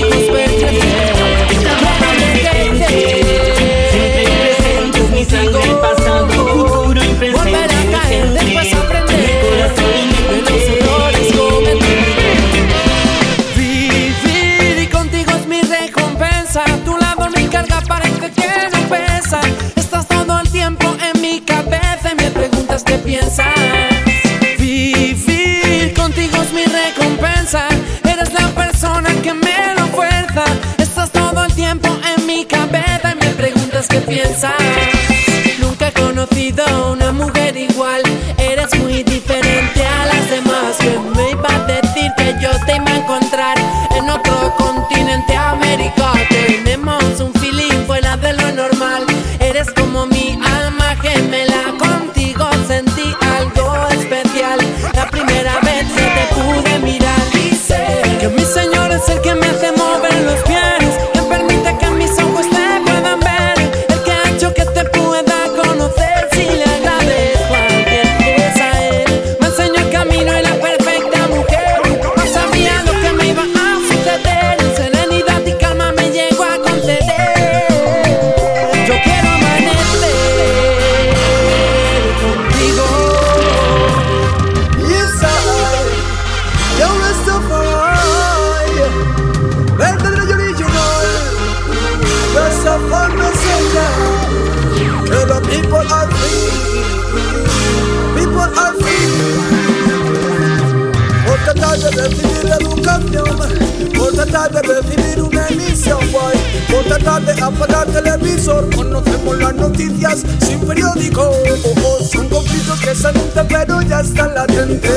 Mi sangre, pasado, futuro y presente. Volver a caer, después aprender mi corazón y mi mente. De los errores cometer. Vivir y contigo es mi recompensa. A tu lado mi carga parece que no pesa. Estás todo el tiempo en mi cabeza y me preguntas qué piensas. Vivir contigo es mi recompensa. Eres la persona que me lo fuerza. Estás todo el tiempo en mi cabeza y me preguntas qué piensas. Nunca he conocido una mujer igual. Eres muy diferente a las demás. Que me iba a decir que yo te iba a encontrar en otro continente, América. Tenemos un feeling fuera de lo normal. Eres como mi alma gemela. Contigo sentí algo especial. La primera vez que te pude mirar. Dice que mi Señor es el que me hace mover los pies, que permite que mis ojos te puedan ver, el que ha hecho que te pueda conocer. Si le agradezco a quien es a él, me enseñó el camino y la perfecta mujer. No sabía lo que me iba a suceder, en serenidad y calma me llegó a conceder. Yo quiero amanecer contigo. Yes, I, yo Rastafari, verde del original, Rastafari messenger, que the people are free, people are free. Por tratar de recibir educación, por tratar de recibir una emisión, boy, por tratar de apagar televisor, conocemos las noticias sin periódico. Oh, oh, son conflictos que se anuncian pero ya están latentes.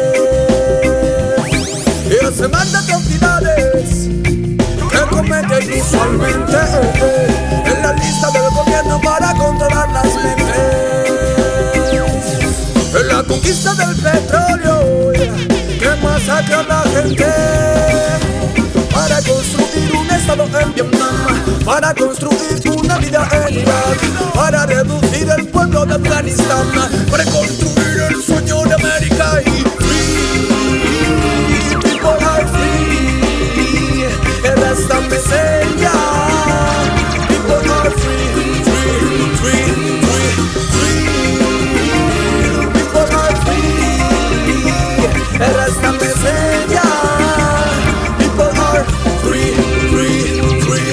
Y se manda atrocidades que cometen usualmente en la lista del gobierno para controlar las mentes. En la conquista del petróleo que masacra a la gente, para construir un estado en Vietnam, para construir una vida en Irak, para reducir el pueblo de Afganistán, para construir el sueño de América y free, people are free, el hasta me enseña, people are free, free, free, free, free, people are free, el hasta me enseña, people are free, free, free.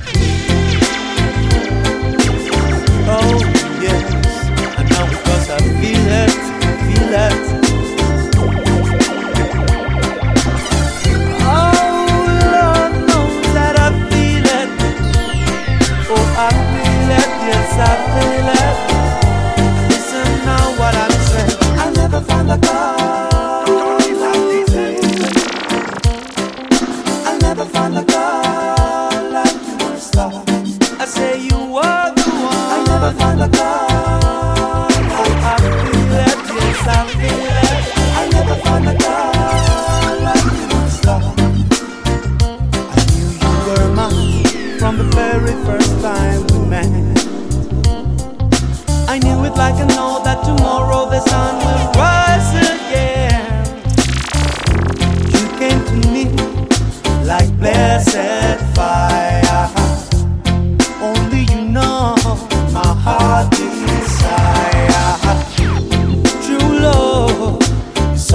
Oh yes, I know because I'm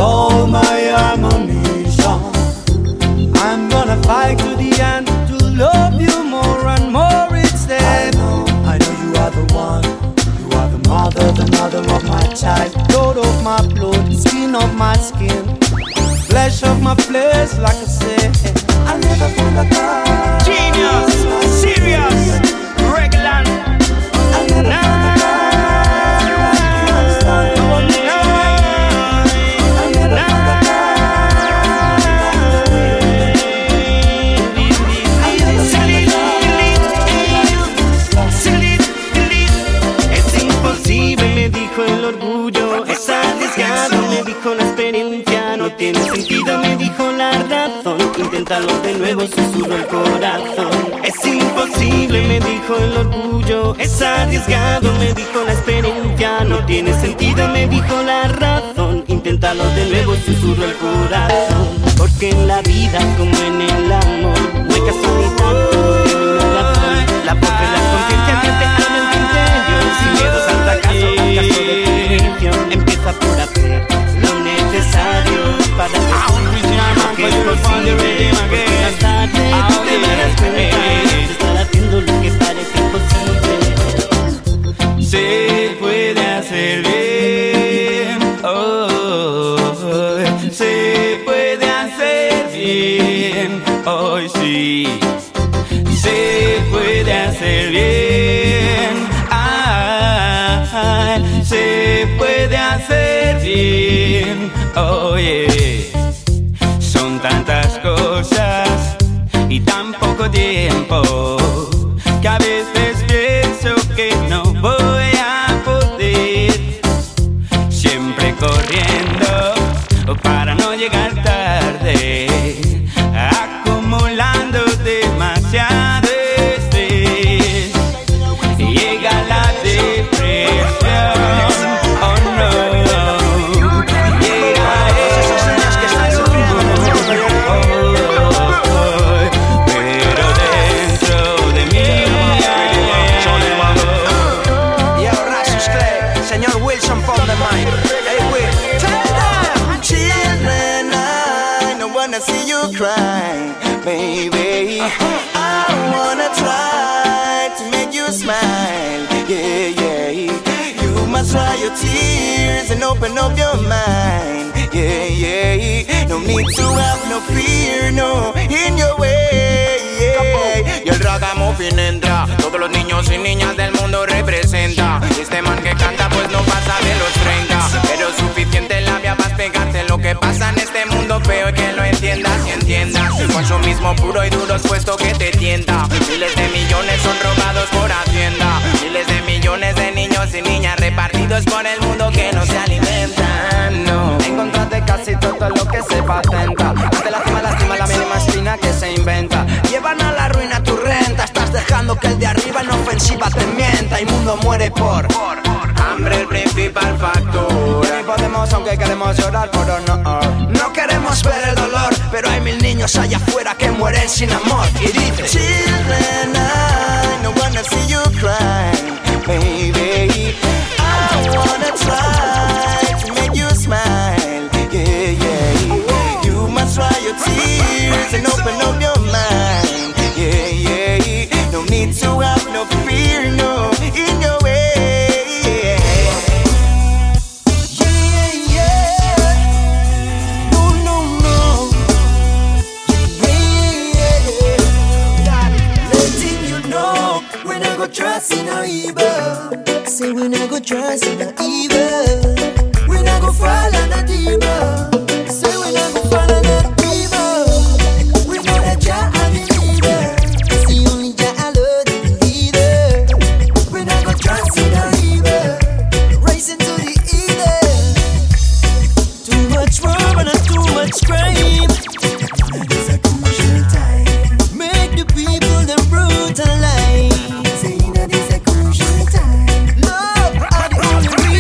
all my ammunition. I'm gonna fight to the end to love you more and more each day. I know, I know you are the one. You are the mother, the mother of my child. Blood of my blood, skin of my skin, flesh of my flesh, like I said. I never found a girl. Genius, serious, regular. I never found a girl. Dijo la experiencia, no tiene sentido, me dijo la razón. Inténtalo de nuevo, susurró el corazón. Es imposible, me dijo el orgullo. Es arriesgado, me dijo la experiencia. No tiene sentido, me dijo la razón. Inténtalo de nuevo, susurró el corazón. Porque en la vida, como en el amor, no hay casualidad, todo tiene una razón. La voz de la conciencia que te habla en tu interior. Sin miedos al fracaso, al caso de tu intención. Empieza por hacer necesario para que que es posible, porque más tarde tú te darás cuenta de estar haciendo lo que parece imposible. Se puede hacer bien, oh, oh, se puede hacer bien, hoy sí, se puede hacer bien, ah, se puede hacer bien. Oye, son tantas cosas y tan poco tiempo que a veces pienso que no voy a poder. Siempre corriendo para no llegar tarde, acumulando demasiado estrés. Llega la depresión, oh no. See you cry, baby. I wanna try to make you smile, yeah, yeah. You must dry your tears and open up your mind, yeah, yeah. No need to have no fear, no, in your way, yeah. Y el ragamuffin entra, todos los niños y niñas del mundo representa. Este man que canta pues no pasa de los treinta, pero suficiente labia para pegarte lo que pasa en este mundo feo y que lo entiendas y entiendas. El consumismo puro y duro es puesto que te tienta. Miles de millones son robados por Hacienda. Miles de millones de niños y niñas repartidos por el mundo que no se alimentan, no. Encontraste casi todo lo que se patenta. Te lastima, lastima la mínima espina que se inventa. Llevan a la ruina tu renta. Estás dejando que el de arriba en ofensiva te mienta. Y mundo muere por, por, por hambre, el principal factor. Y podemos, aunque queremos llorar por honor. No queremos ver el dolor, pero hay mil niños allá afuera que mueren sin amor. Y dice: Children, I don't wanna see you cry, baby. I wanna try to make you smile, yeah, yeah. You must dry your tears and open up your mind, yeah, yeah. No need to have no fear, no, in your way. Trust in our evil. Say we not go trust in our evil. We not go fall on a demon. Say we not go fall on a demon. We know that Jah and the leader. It's the only Jah alone the leader. We not go trust in our evil. Racing to the evil. Too much war and too much crime. It's a crucial time. Make the people them brutalize. Love are the only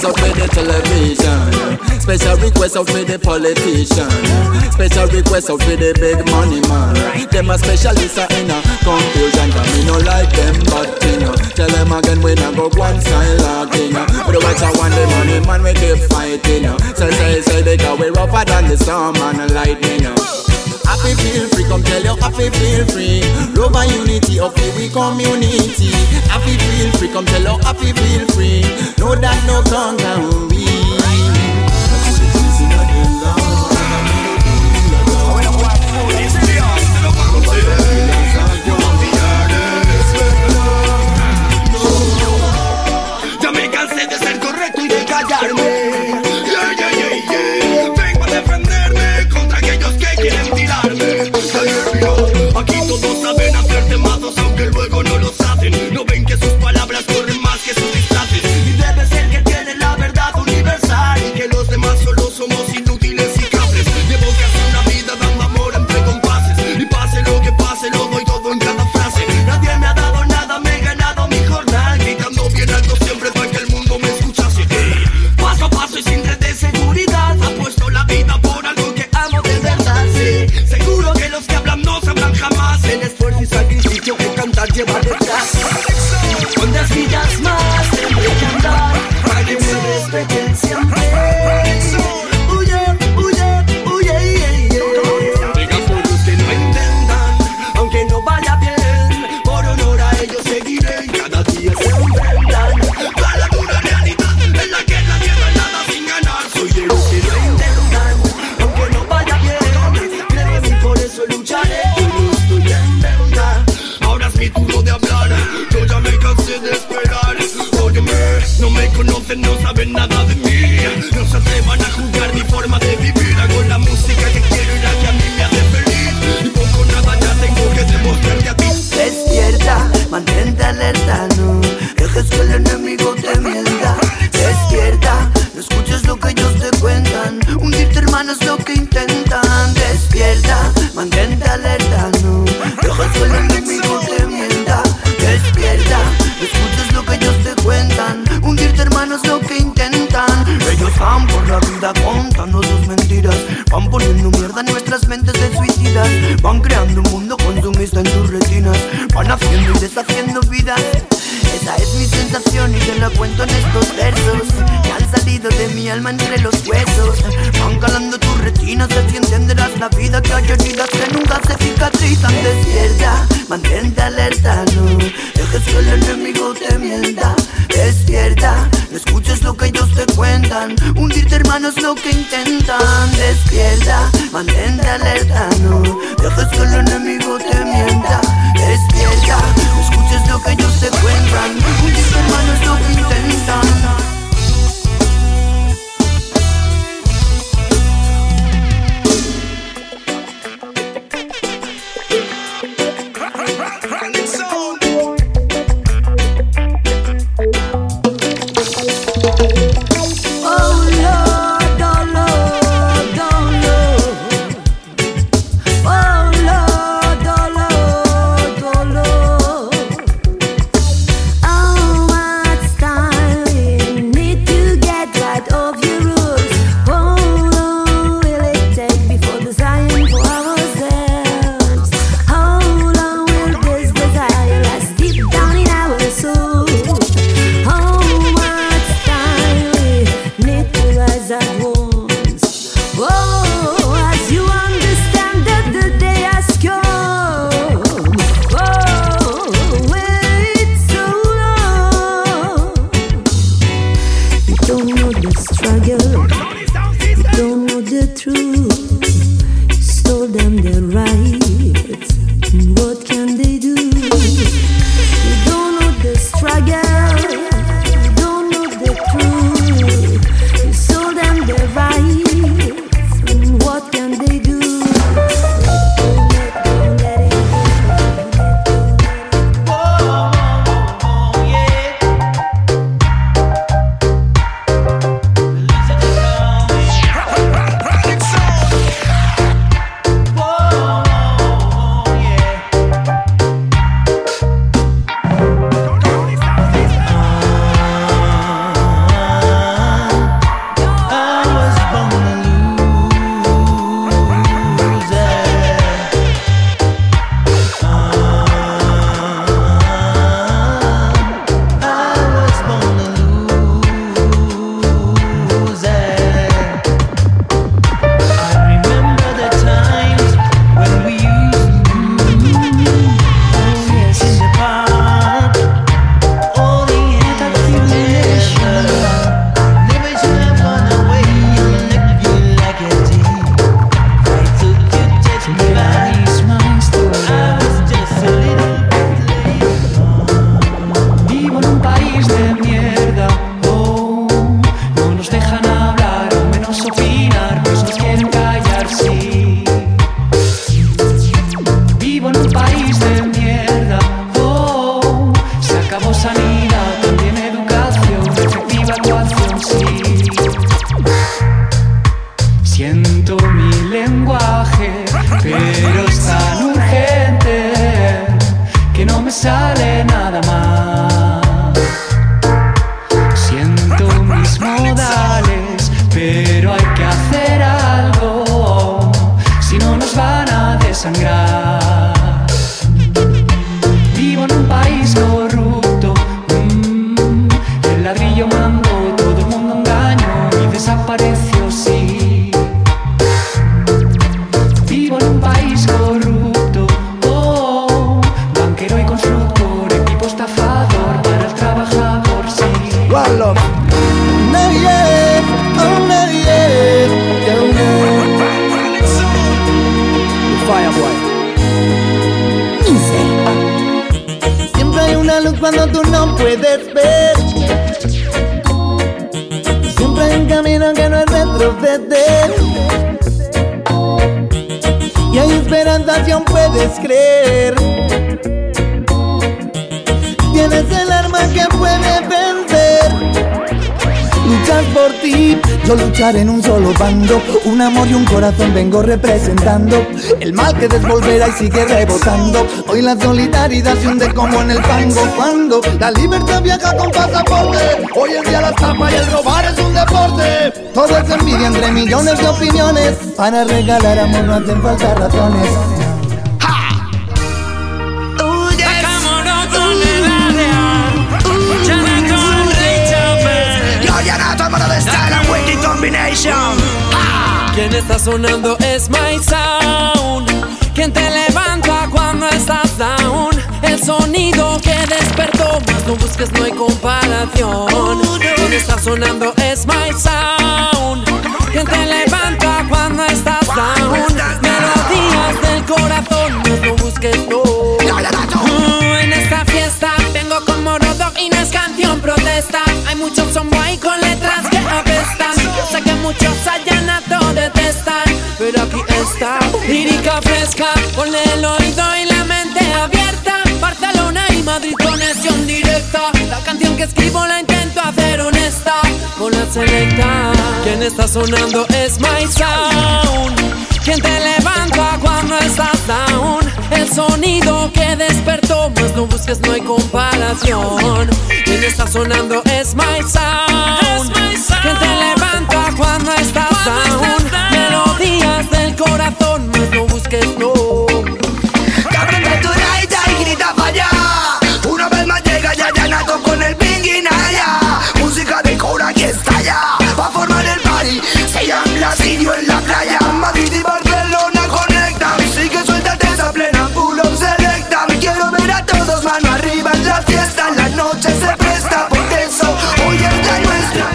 out for the television. Special request out for the politician. Special request out for the big money man. Them a specialist in a confusion. Cause me no like them bad thing. Tell them again we not go one style locking. But the whites are one the money man we keep fighting. So say say they go we rougher than the storm and the lightning. Happy feel free, come tell you happy feel free. Love and unity of the we community. Happy feel free, come tell you happy feel free. Know that no conquer we. Ya me cansé de ser correcto y de callarme. Yeah, yeah, yeah, yeah. Vengo a defenderme contra aquellos que quieren tirarme. Yeah, yeah, yeah. Aquí todos saben hacer temazos, aunque luego no los hacen. No ven que sus palabras corren más que sus disfraces. Y debe ser que tienen la verdad universal y que los demás solo somos inútiles y cables. Llevo casi una vida dando amor entre compases. Y pase lo que pase, lo doy todo en cada frase. Nadie me ha dado nada, me he ganado mi jornal. Gritando bien alto siempre para que el mundo me escuchase. Paso a paso y sin red de seguridad. Apuesto la vida por algo que amo de verdad. Sí, seguro que los que hablan no sabrán jamás el esfuerzo y sacrificio que cantar lleva detrás. Cuántas vidas más tendré que andar para que me respeten siempre. Huye, huye, huye, yeah, yeah. Digan por los que no intentan, aunque no vaya bien. Por honor a ellos seguiré y cada día se enfrentan a la dura realidad en la que nadie da nada sin ganar. Soy de los que no intentan, aunque no vaya bien. Creo en mí, por eso lucharé. Yo no estoy en deuda. Ahora es mi turno de hablar. Yo ya me cansé de esperar. Óyeme, no me conocen, no saben nada de mí. No se atrevan a juzgar mi forma de vivir. Hago la música que quiero y la que a mí me hace feliz. Y poco nada ya tengo que demostrarte a ti. Despierta, mantente alerta, no dejes que el enemigo te mienta. Despierta, no escuches lo que ellos te cuentan. Hundirte, hermano, es lo que intentan. Despierta, mantente alerta, no dejes que el enemigo te mienta. Despierta, no escuches lo que ellos te cuentan. Hundirte, hermano, es lo que intentan. Ellos van por la vida contando sus mentiras. Van poniendo mierda en nuestras mentes de suicidas. Van creando un mundo consumista en tus retinas. Van haciendo y deshaciendo vidas. Esa es mi sensación y te la cuento en estos versos que han salido de mi alma entre los huesos. Van calando tus retinas, así entenderás la vida, que hay heridas que nunca se cicatrizan. Despierta, mantente alerta, no dejes que el enemigo te mienta. Despierta, no escuches lo que ellos te cuentan. Hundirte, hermano, es lo que intentan. Despierta, mantente alerta, no dejes que el enemigo te mienta. Despierta, no escuches lo que ellos te cuentan. Hundirte, hermano, es lo que intentan. Oh Lord, oh Lord, oh Lord. de mierda. Oh, no nos dejan hablar o menos opinar, pues nos quieren callar, sí. Vivo en un país de mierda. Oh, se acabó sanidad, también educación, efectiva actuación, sí. Siento mi lenguaje, pero es tan urgente que no me sale nada más. Siento mis modales, pero hay que hacer algo, si no nos van a desangrar. Vivo en un país corrupto, mm, el ladrillo mandó, todo el mundo engañó y desapareció, sí. Vivo en un país corrupto, oh, banquero y constructor, equipo estafador para el trabajador, sí. One love. Nadie, oh nadie, yo no. Fireboy. Dice, siempre hay una luz cuando tú no puedes ver. Siempre hay un camino que no es retroceder. Y hay esperanza si aún puedes creer. Tienes el arma que puede vencer. Luchas por ti, yo lucharé en un solo bando. Un amor y un corazón vengo representando. El mal que desvolverá y sigue rebotando. Hoy la solidaridad se hunde como en el fango. Cuando la libertad viaja con pasaporte, hoy en día la estafa y el robar es un deporte. Todo es envidia entre millones de opiniones. Para regalar amor no hacen falta razones. Quien está sonando es My Sound. Quien te levanta cuando estás down. El sonido que despertó, más no busques, no hay comparación. Quien está sonando es My Sound. Quien te levanta cuando estás down. Melodías del corazón, más no busques, no. Uh, en esta fiesta vengo como Rodo y no es canción protesta. Hay muchos son guay con letras que apestan. Yo sé que muchos allá nato detestan, pero aquí está lírica fresca, con el oído y la mente abierta. Barcelona y Madrid conexión directa. La canción que escribo la intento hacer honesta, con la selecta. Quien está sonando es My Sound. Quien te levanta cuando estás down. El sonido que despertó, más no busques, no hay comparación. Quien está sonando es My Sound. Quien te levanta cuando estás down. Melodías del corazón, más no busques, no. Cabrón de tu raita y grita falla. Una vez más llega ya Yanato con el Pinguinaya. Música de cora que estalla, va a formar el party. Se llama la Sirio en la playa. Madrid y Barcelona conectan. Sí que suéltate esa plena, pull up selecta. Me quiero ver a todos mano arriba en la fiesta. La noche se presta por eso, hoy es la nuestra.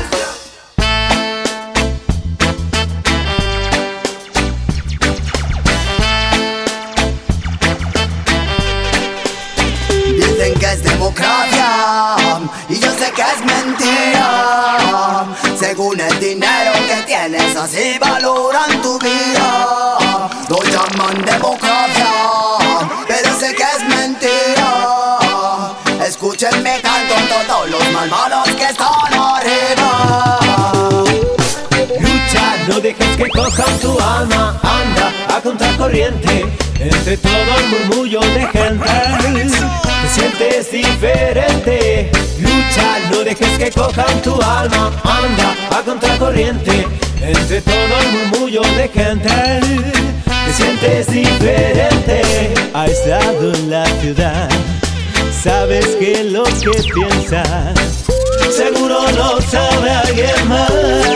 Dicen que es democracia y yo sé que es mentira. Según el dinero que tienes, así valoran tu vida. Lo llaman democracia, pero sé que es mentira. Escúchenme canto todos los malvados que están arriba. Lucha, no dejes que cojan tu alma. Anda a contracorriente entre todo el murmullo de gente. Te sientes diferente. Lucha, no dejes que cojan tu alma. Anda a contracorriente entre todo el murmullo de gente. Te sientes diferente. Has estado en la ciudad, sabes que lo que piensas seguro lo sabe alguien más.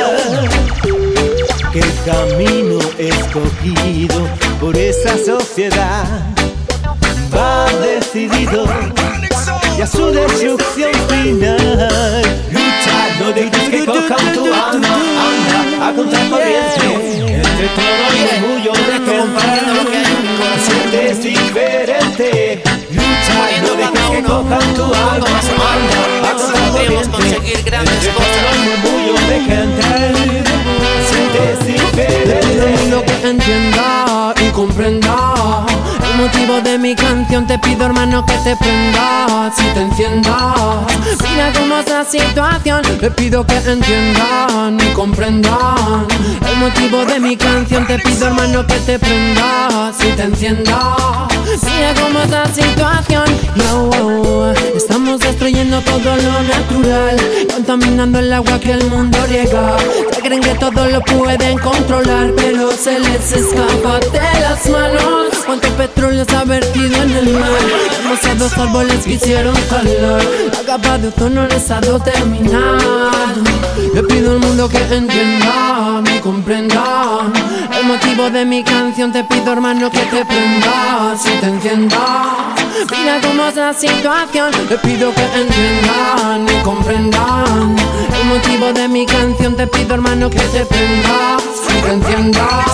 Que el camino escogido por esa sociedad va decidido y a su destrucción final. Lucha, no dejes que cojan tu alma. Anda a contracorriente entre todo el murmullo de gente. Te sientes diferente. Lucha, no dejes que cojan tu alma. Anda a contracorriente grandes entre cosas. todo el murmullo de gente, te sientes diferente. Te pido al mundo que entienda y comprenda el motivo de mi canción. Te pido, hermano, que te prendas y te enciendas. Mira cómo es la situación. Te pido que entiendan y comprendan el motivo de mi canción. Te pido, hermano, que te prendas y te enciendas. Mira cómo es la situación. Yo, oh, estamos destruyendo todo lo natural, contaminando el agua que el mundo riega. Se creen que todo lo pueden controlar, pero se les escapa de las manos. Cuánto petróleo se ha vertido en el mar. Demasiados árboles que hicieron calor. La capa de ozono les ha dado terminar. Le pido al mundo que entienda y comprenda el motivo de mi canción. Te pido, hermano, que te prendas y te enciendas. Mira cómo es la situación. Le pido que entiendan y comprendan el motivo de mi canción. Te pido, hermano, que te prendas y te enciendas.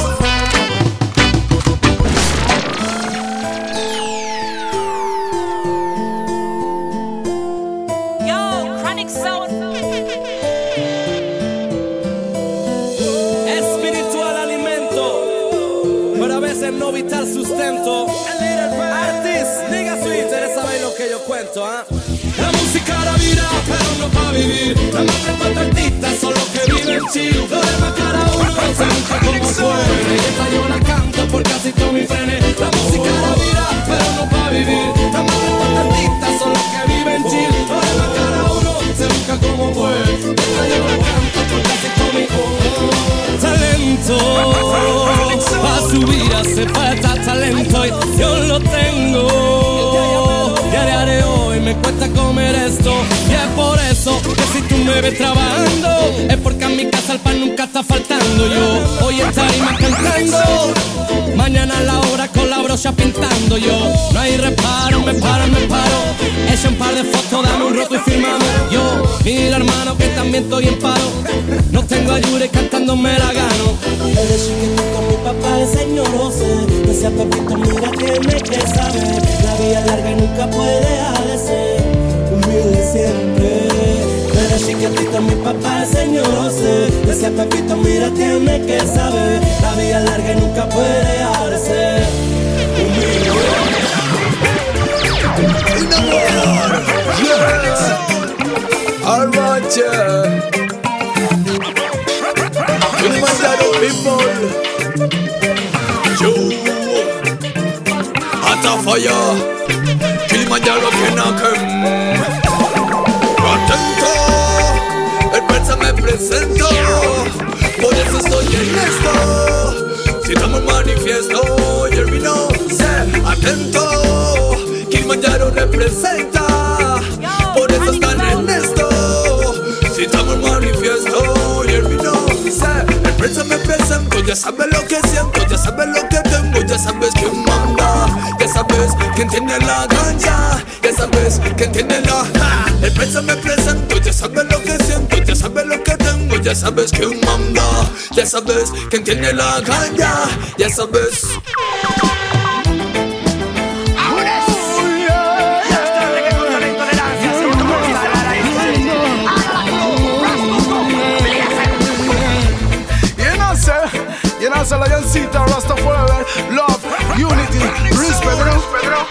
Espiritual alimento, pero a veces no vital sustento. Artist, nigga sweet, ustedes saben lo que yo cuento, ¿ah? ¿eh? La música da vida, pero no pa' vivir. La más de artistas son los que viven chill. Lo demás cada uno se busca como puede. Y esta yo la canto por casi todo mi frenes. La música da vida, pero no pa' vivir. La más de artistas son los que viven chill. Lo demás cada uno se busca como puede. Y esta yo la canto por casi todo mi talento. Pa' subir hace falta talento y yo lo tengo. Y a día de hoy me cuesta comer esto. Y es por eso que si tú me ves trabajando, es porque a mi casa el pan nunca está faltando. Yo hoy estaré más cantando, mañana a la hora con la brocha pintando. Yo no hay reparo, me paro, me paro. Echa un par de fotos, dame un roto y firmamos. Yo, mira hermano que también estoy en paro. No tengo ayuda y cantando me la gano. Desde chiquito con mi papá el señor José decía Pepito, mira tiene que saber. La vida larga y nunca puede dejar de ser humilde siempre. Desde chiquitito mi papá el señor José decía Pepito, mira tiene que saber. La vida larga y nunca puede dejar de ser humilde. Alright, yeah. Kilimanjaro people, yo, hot fire. Kilimanjaro Kenakem. Atento, el Persa me presento, por eso estoy en esto. Si estamos en manifiesto, you already know. Atento, Kilimanjaro representa, por eso están en esto. Si estamos en manifiesto, you already know. El Persa me presento, ya sabes lo que siento, ya sabes lo que tengo, ya sabes quién manda, ya sabes quién tiene la ganja, ya sabes quién tiene la ja. El Persa me presento, ya sabes lo que siento, ya sabes lo que tengo, ya sabes quién manda, ya sabes quién tiene la ganja, ya sabes. You know, so Lioncita, Rastafari, love, unity, respect, Pedro.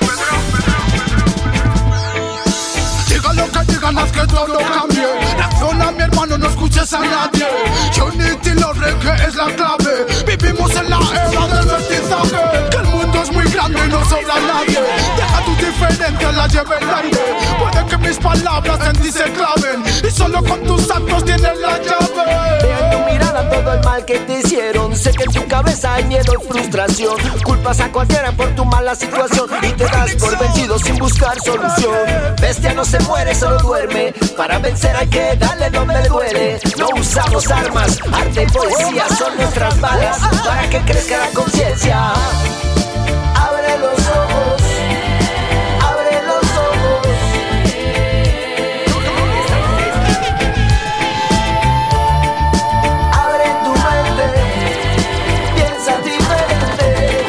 Diga lo que digan, haz que todo cambie. Reacciona, mi hermano, no escuches a nadie. Unity, lo reggae es la clave. Vivimos en la era del mestizaje. Que el mundo es muy grande y no sobra nadie. Deja tu diferencia, la lleve el aire. Puede que mis palabras en ti se claven y solo con tus actos tienes la llave. Veo en tu mirada todo el mal que te hicieron. Sé que en tu cabeza hay miedo y frustración. Culpas a cualquiera por tu mala situación y te das por vencido sin buscar solución. Bestia no se muere, solo duerme. Para vencer hay que darle donde le duele. No usamos armas, arte y poesía son nuestras balas para que crezca la conciencia. Abre los ojos, abre los ojos. Abre tu mente, piensa diferente.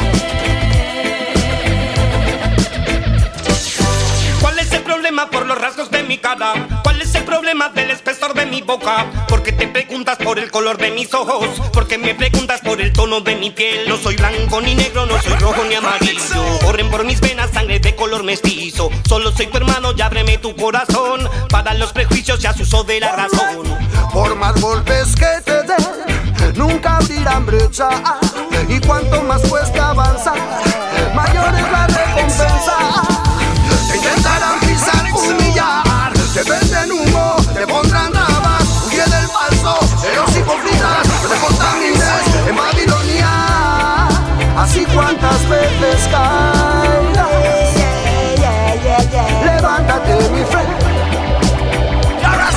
¿Cuál es el problema por los rasgos de mi cara? ¿Cuál es el problema más del espesor de mi boca. Porque te preguntas por el color de mis ojos. Porque me preguntas por el tono de mi piel. No soy blanco ni negro, no soy rojo ni amarillo. Corren por mis venas sangre de color mestizo. Solo soy tu hermano y ábreme tu corazón. Para los prejuicios y haz uso de la razón. Por más golpes que te den, nunca abrirán brecha. Y cuanto más cuesta avanzar, mayor es la recompensa. Te intentarán pisar, humillar, te venden humo, te pondrán trabas. Huye del falso, de los hipócritas, no te contamines en Babilonia. Así cuantas veces caigas, levántate mi friend. Y ahora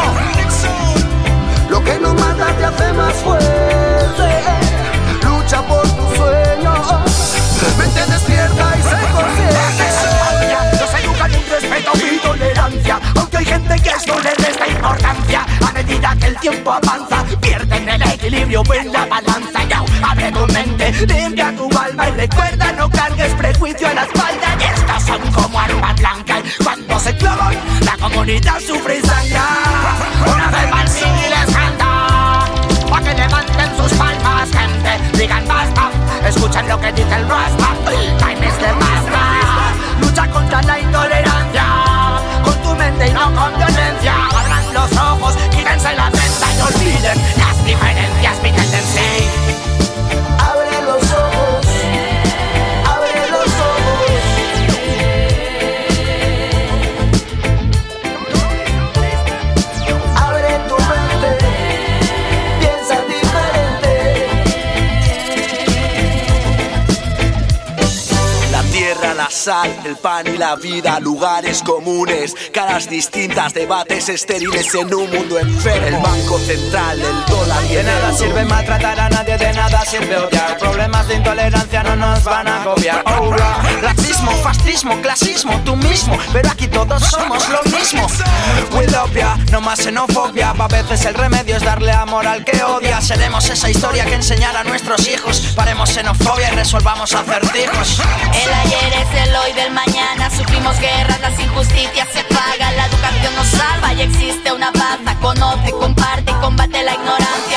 lo que no mata te hace más fuerte. Lucha por tus sueños, mente despierta y sé consciente. No se educa ni respeto ni tolerancia, aunque hay gente que esto le resta importancia. A medida que el tiempo avanza, pierden el equilibrio en la balanza. Ya, abre tu mente, limpia tu alma y recuerda, no cargues prejuicio a la espalda. Y estas son como armas blancas, cuando se clavan, la comunidad sufre y sangra. Una vez más y les canta, pa' que levanten sus palmas, gente. Digan basta, escuchen lo que dice el Rasta. Time is the master. Lucha contra la intolerancia, con tu mente y no con violencia. Abran los ojos, quítense la testa y olviden las diferencias, mi tendencia. Abre los ojos, abre los ojos. Abre tu mente, piensa diferente. La tierra, la sal, el pan y la vida, lugares comunes, caras distintas, debates estériles en un mundo enfermo. El banco central, el dólar y De el nada euro. sirve maltratar a nadie, de nada sirve odiar. Problemas de intolerancia no nos van a agobiar. Oh, ra. Racismo, fascismo, clasismo, tú mismo, pero aquí todos somos lo mismo. We love ya, no más xenofobia. A veces el remedio es darle amor al que odia. Seremos esa historia que enseñar a nuestros hijos. Paremos xenofobia y resolvamos acertijos. El ayer es el hoy del mañana. Sufrimos guerras, las injusticias se pagan. La educación nos salva y existe una baza. Conoce, comparte y combate la ignorancia.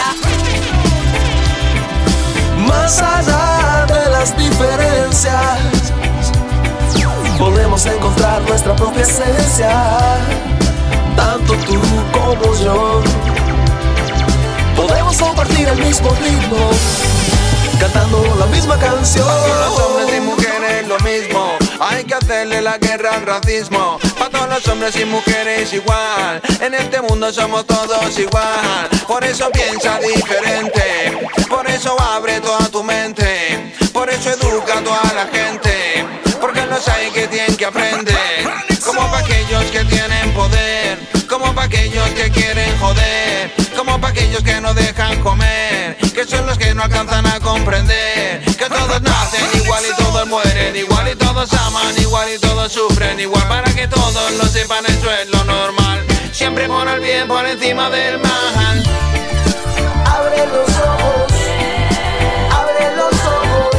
Más allá de las diferencias, podemos encontrar nuestra propia esencia. Tanto tú como yo podemos compartir el mismo ritmo, cantando la misma canción. Para los hombres y mujeres lo mismo, hay que hacerle la guerra al racismo. Para todos los hombres y mujeres igual, en este mundo somos todos igual. Por eso piensa diferente, por eso abre toda tu mente, por eso educa a toda la gente, porque los hay que tienen que aprender. Como para aquellos que tienen poder, como para aquellos que quieren joder, como para aquellos que no dejan comer, que son los que no alcanzan a comprender que todos nacen igual y todos mueren igual y todos aman igual y todos sufren igual. Para que todos lo sepan, eso es lo normal. Siempre pon el bien por encima del mal. Abre los ojos, abre los ojos.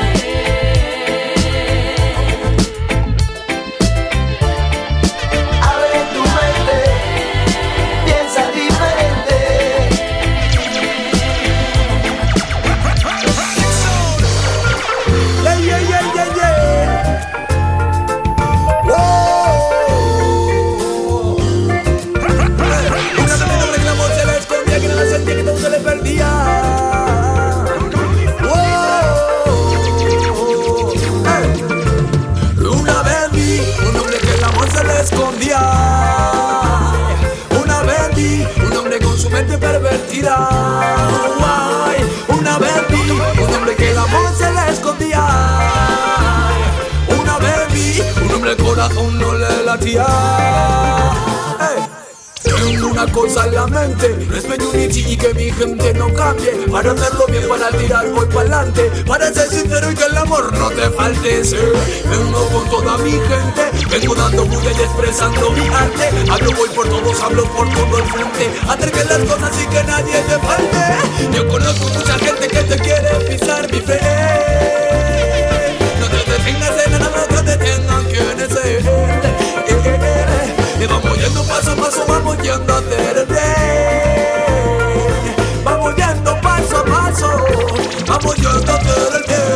Abre tu mente, piensa diferente. Yeah, yeah, yeah, yeah, yeah. Wow. Una también hombre que la voz se le escondía, que no la sentía, que todo se le perdía. Wow. Hey. Una vez vi un hombre que el amor se le escondía. Una vez vi un hombre con su mente pervertida. Ay, una vez vi un hombre que el amor se le escondía. Una vez vi un hombre el corazón no le latía. Hey. Tengo una cosa en la mente, no es Menyunichi y que mi gente no cambie. Para hacerlo bien, para tirar voy pa'lante, para ser sincero y que el amor no te falte. Sí, vengo con toda mi gente, vengo dando bulla y expresando mi arte. Hablo voy por todos, hablo por todo el frente, acerquen las cosas y que nadie te falte. Yo conozco mucha gente que te quiere pisar mi fe. No te detengas en nada, no te detengan, que eres él. Y vamos yendo paso a paso, vamos yendo yendo a hacer el bien. Vamos yendo paso a paso, vamos yendo a hacer el bien.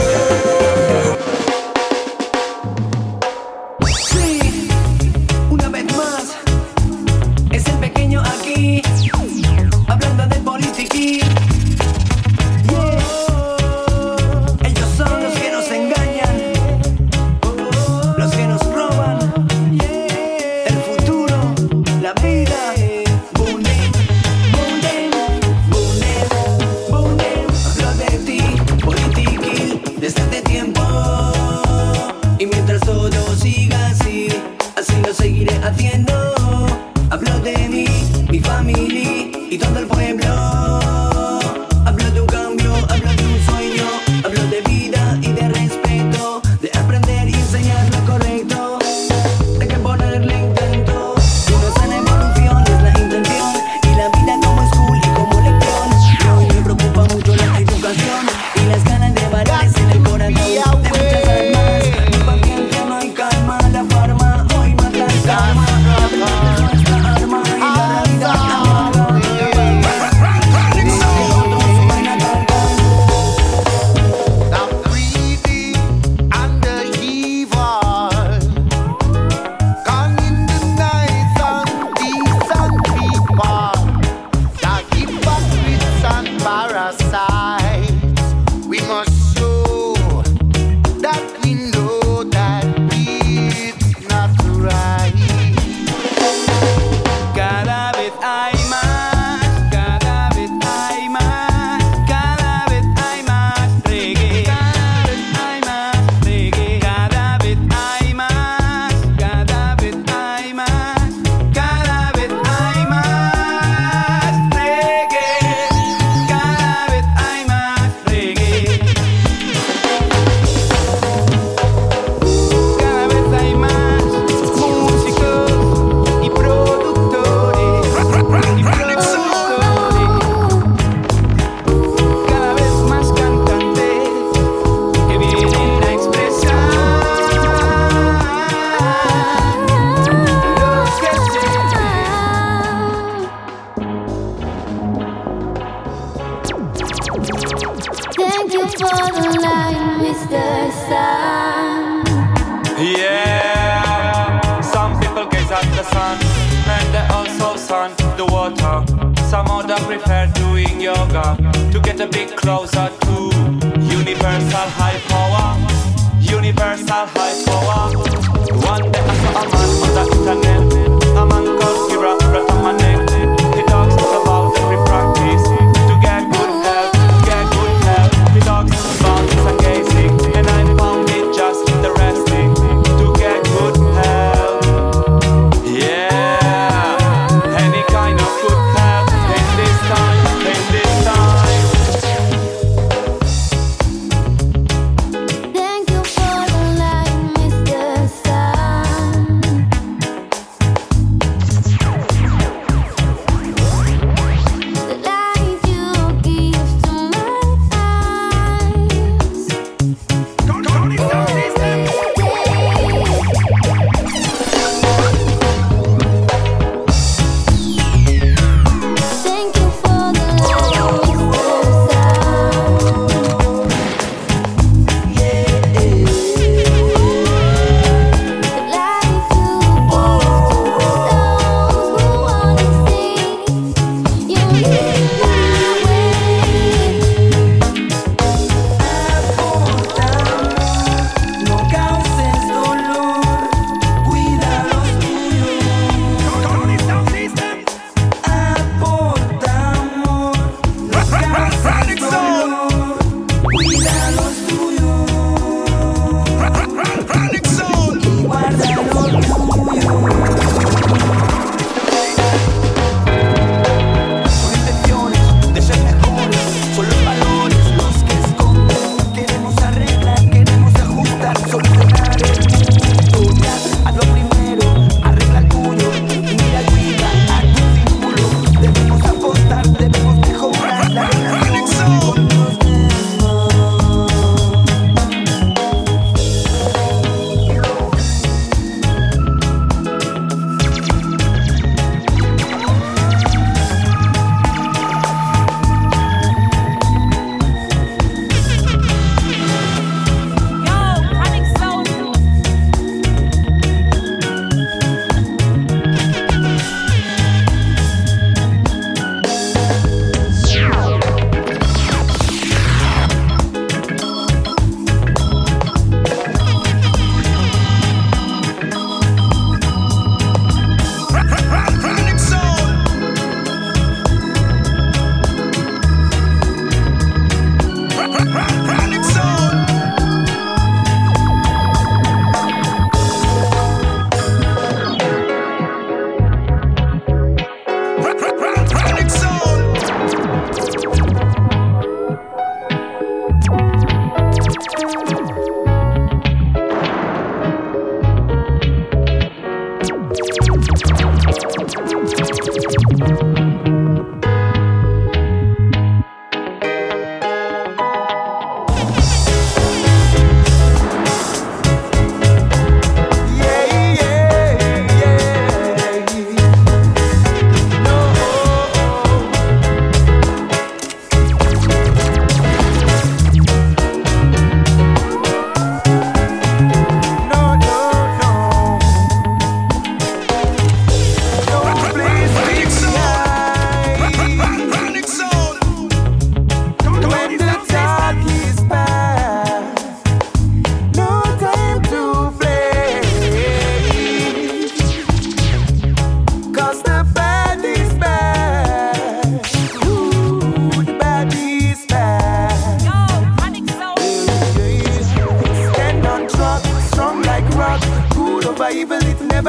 Sí, una vez más, es el pequeño aquí, hablando de politiquí. Yeah. Ellos son los que nos engañan, los que nos roban el futuro, la vida. Bunen, bunen, bunen, bunen. Hablo de ti, politiquí, desde hace tiempo. Y mientras todo siga así, así lo seguiré haciendo. Hablo de mí, mi familia y todo el pueblo. Hablo de un cambio, hablo de un sueño. Hablo de vida y de respeto, de aprender y enseñar lo correcto. Hay que ponerle intento. Una sana evolución es la intención. Y la vida como school y como lección. Hoy me preocupa mucho la educación y las ganas de valores en el corazón de muchas almas. Mi paciencia no hay calma, la farma hoy mata el karma. Hablar de nuestra arma y la realidad amarga. Dice que otros suben a cargar. The greedy and the evil gone in the night and decent people, the hypocrites and parasites. We must show that we know that it's not right. Cada vez hay más, cada vez hay más, cada vez hay más reggae. Cada vez hay más reggae. Cada vez hay más, cada vez hay más, cada vez hay más reggae. Cada vez hay más reggae. Cada vez hay más músicos y productores y productores. Cada vez más cantantes que vienen a expresar lo que Thank you for the light, Mister Sun. Yeah, some people gaze at the sun and they also sun the water. Some other prefer doing yoga to get a bit closer to universal high power. Universal high power. One day I saw a man on the internet, a man called Kira Ratamanek. He talks about every practice to get good health, get good health. He talks about sun gazing, and I found it just interesting to get good health. Yeah, any kind of good health in this time, in this time. Thank you for the light, Mister Sun.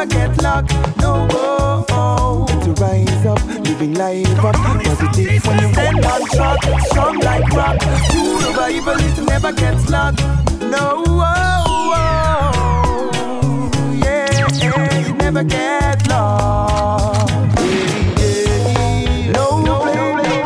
never get luck. No, oh, oh. To rise up, living life up, positive when you stand on track, strong like rock. True survival, it never gets luck. No, oh, oh. Yeah, yeah, you never get lost. Yeah, yeah. No, no, no.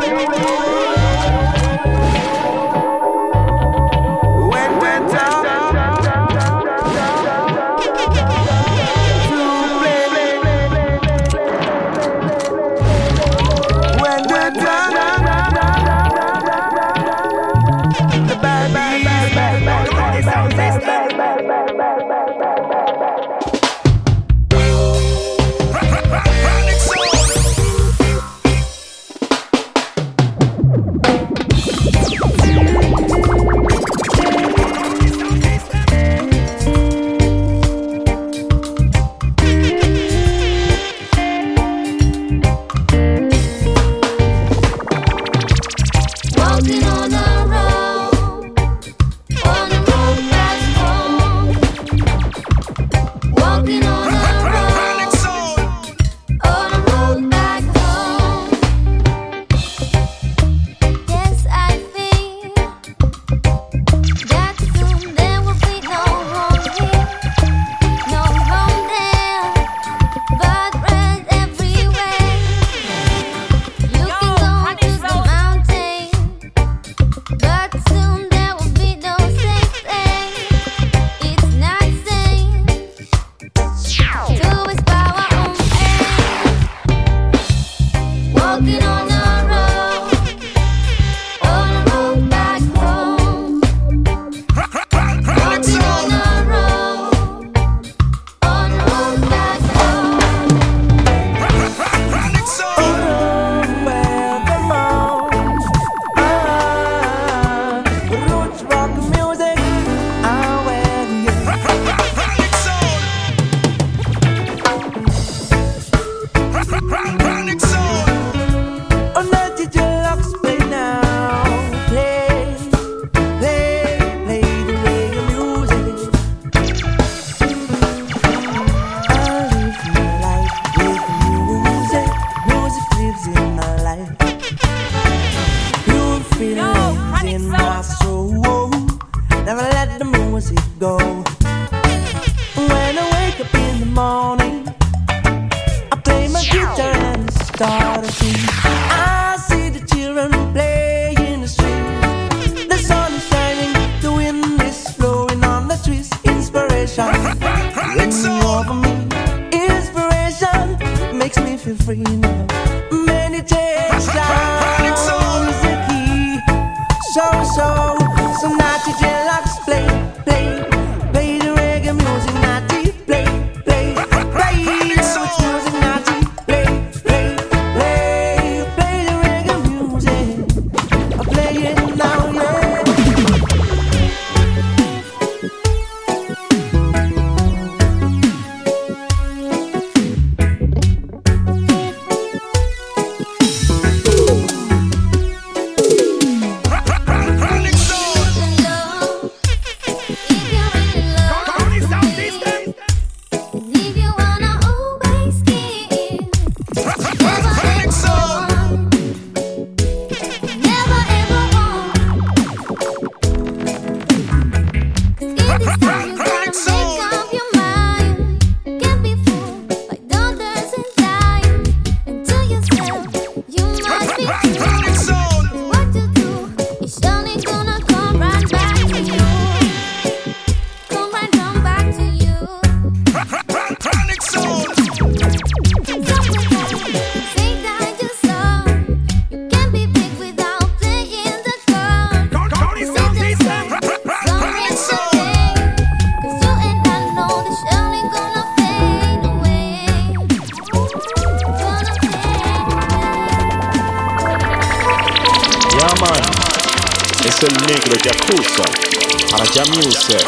Es el negro Yakuza para Jam Music,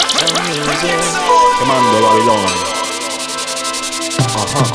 quemando Babilón. Ajá.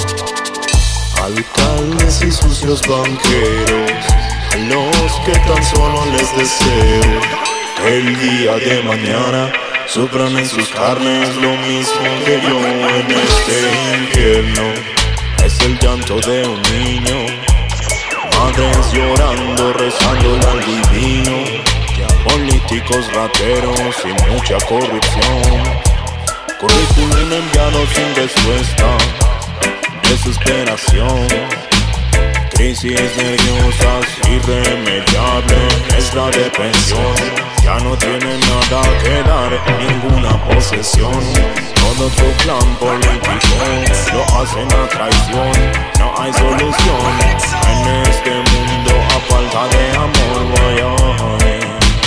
Alcaldes y sucios banqueros, a los que tan solo les deseo el día de mañana sufran en sus carnes lo mismo que yo en este infierno. Es el llanto de un niño, madres llorando, rezándole al divino, políticos rateros y mucha corrupción, currículum enviado sin respuesta, desesperación, crisis nerviosas irremediable, es la depresión, ya no tiene nada que dar, ninguna posesión, todo su plan político lo hacen a traición, no hay solución en este mundo a falta de amor, vaya.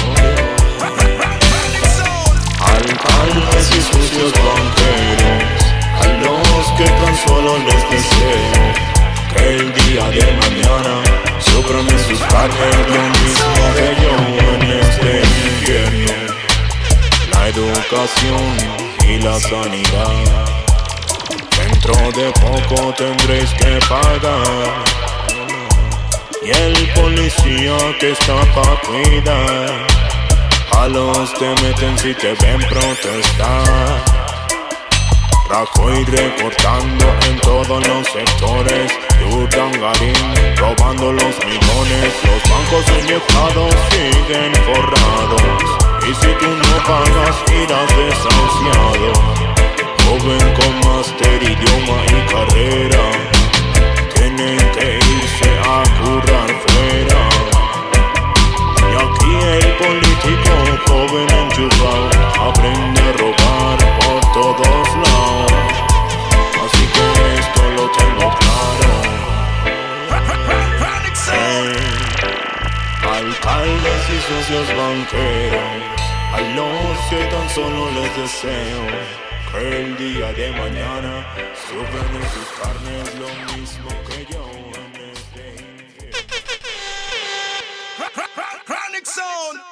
Alcaldes y sucios banqueros, a los que tan solo les deseo que el día de mañana sufran en sus carnes lo mismo que yo en este infierno. La educación y la sanidad, dentro de poco tendréis que pagar, y el policía que está pa' cuidar, a los te meten si te ven protestar. Rajoy recortando en todos los sectores, Urdangarín robando los millones, los bancos inyectados siguen forrados, y si tú no pagas irás desahuciado. Joven con máster, idioma y carrera, tienen que irse a currar fuera, y aquí el político joven enchufado aprende a robar por todos lados, así que esto lo tengo claro. Hey, alcaldes y socios banqueros, a los que tan solo les deseo que el día de mañana sufran en sus carnes lo mismo que yo en este infierno. Chronic Sound.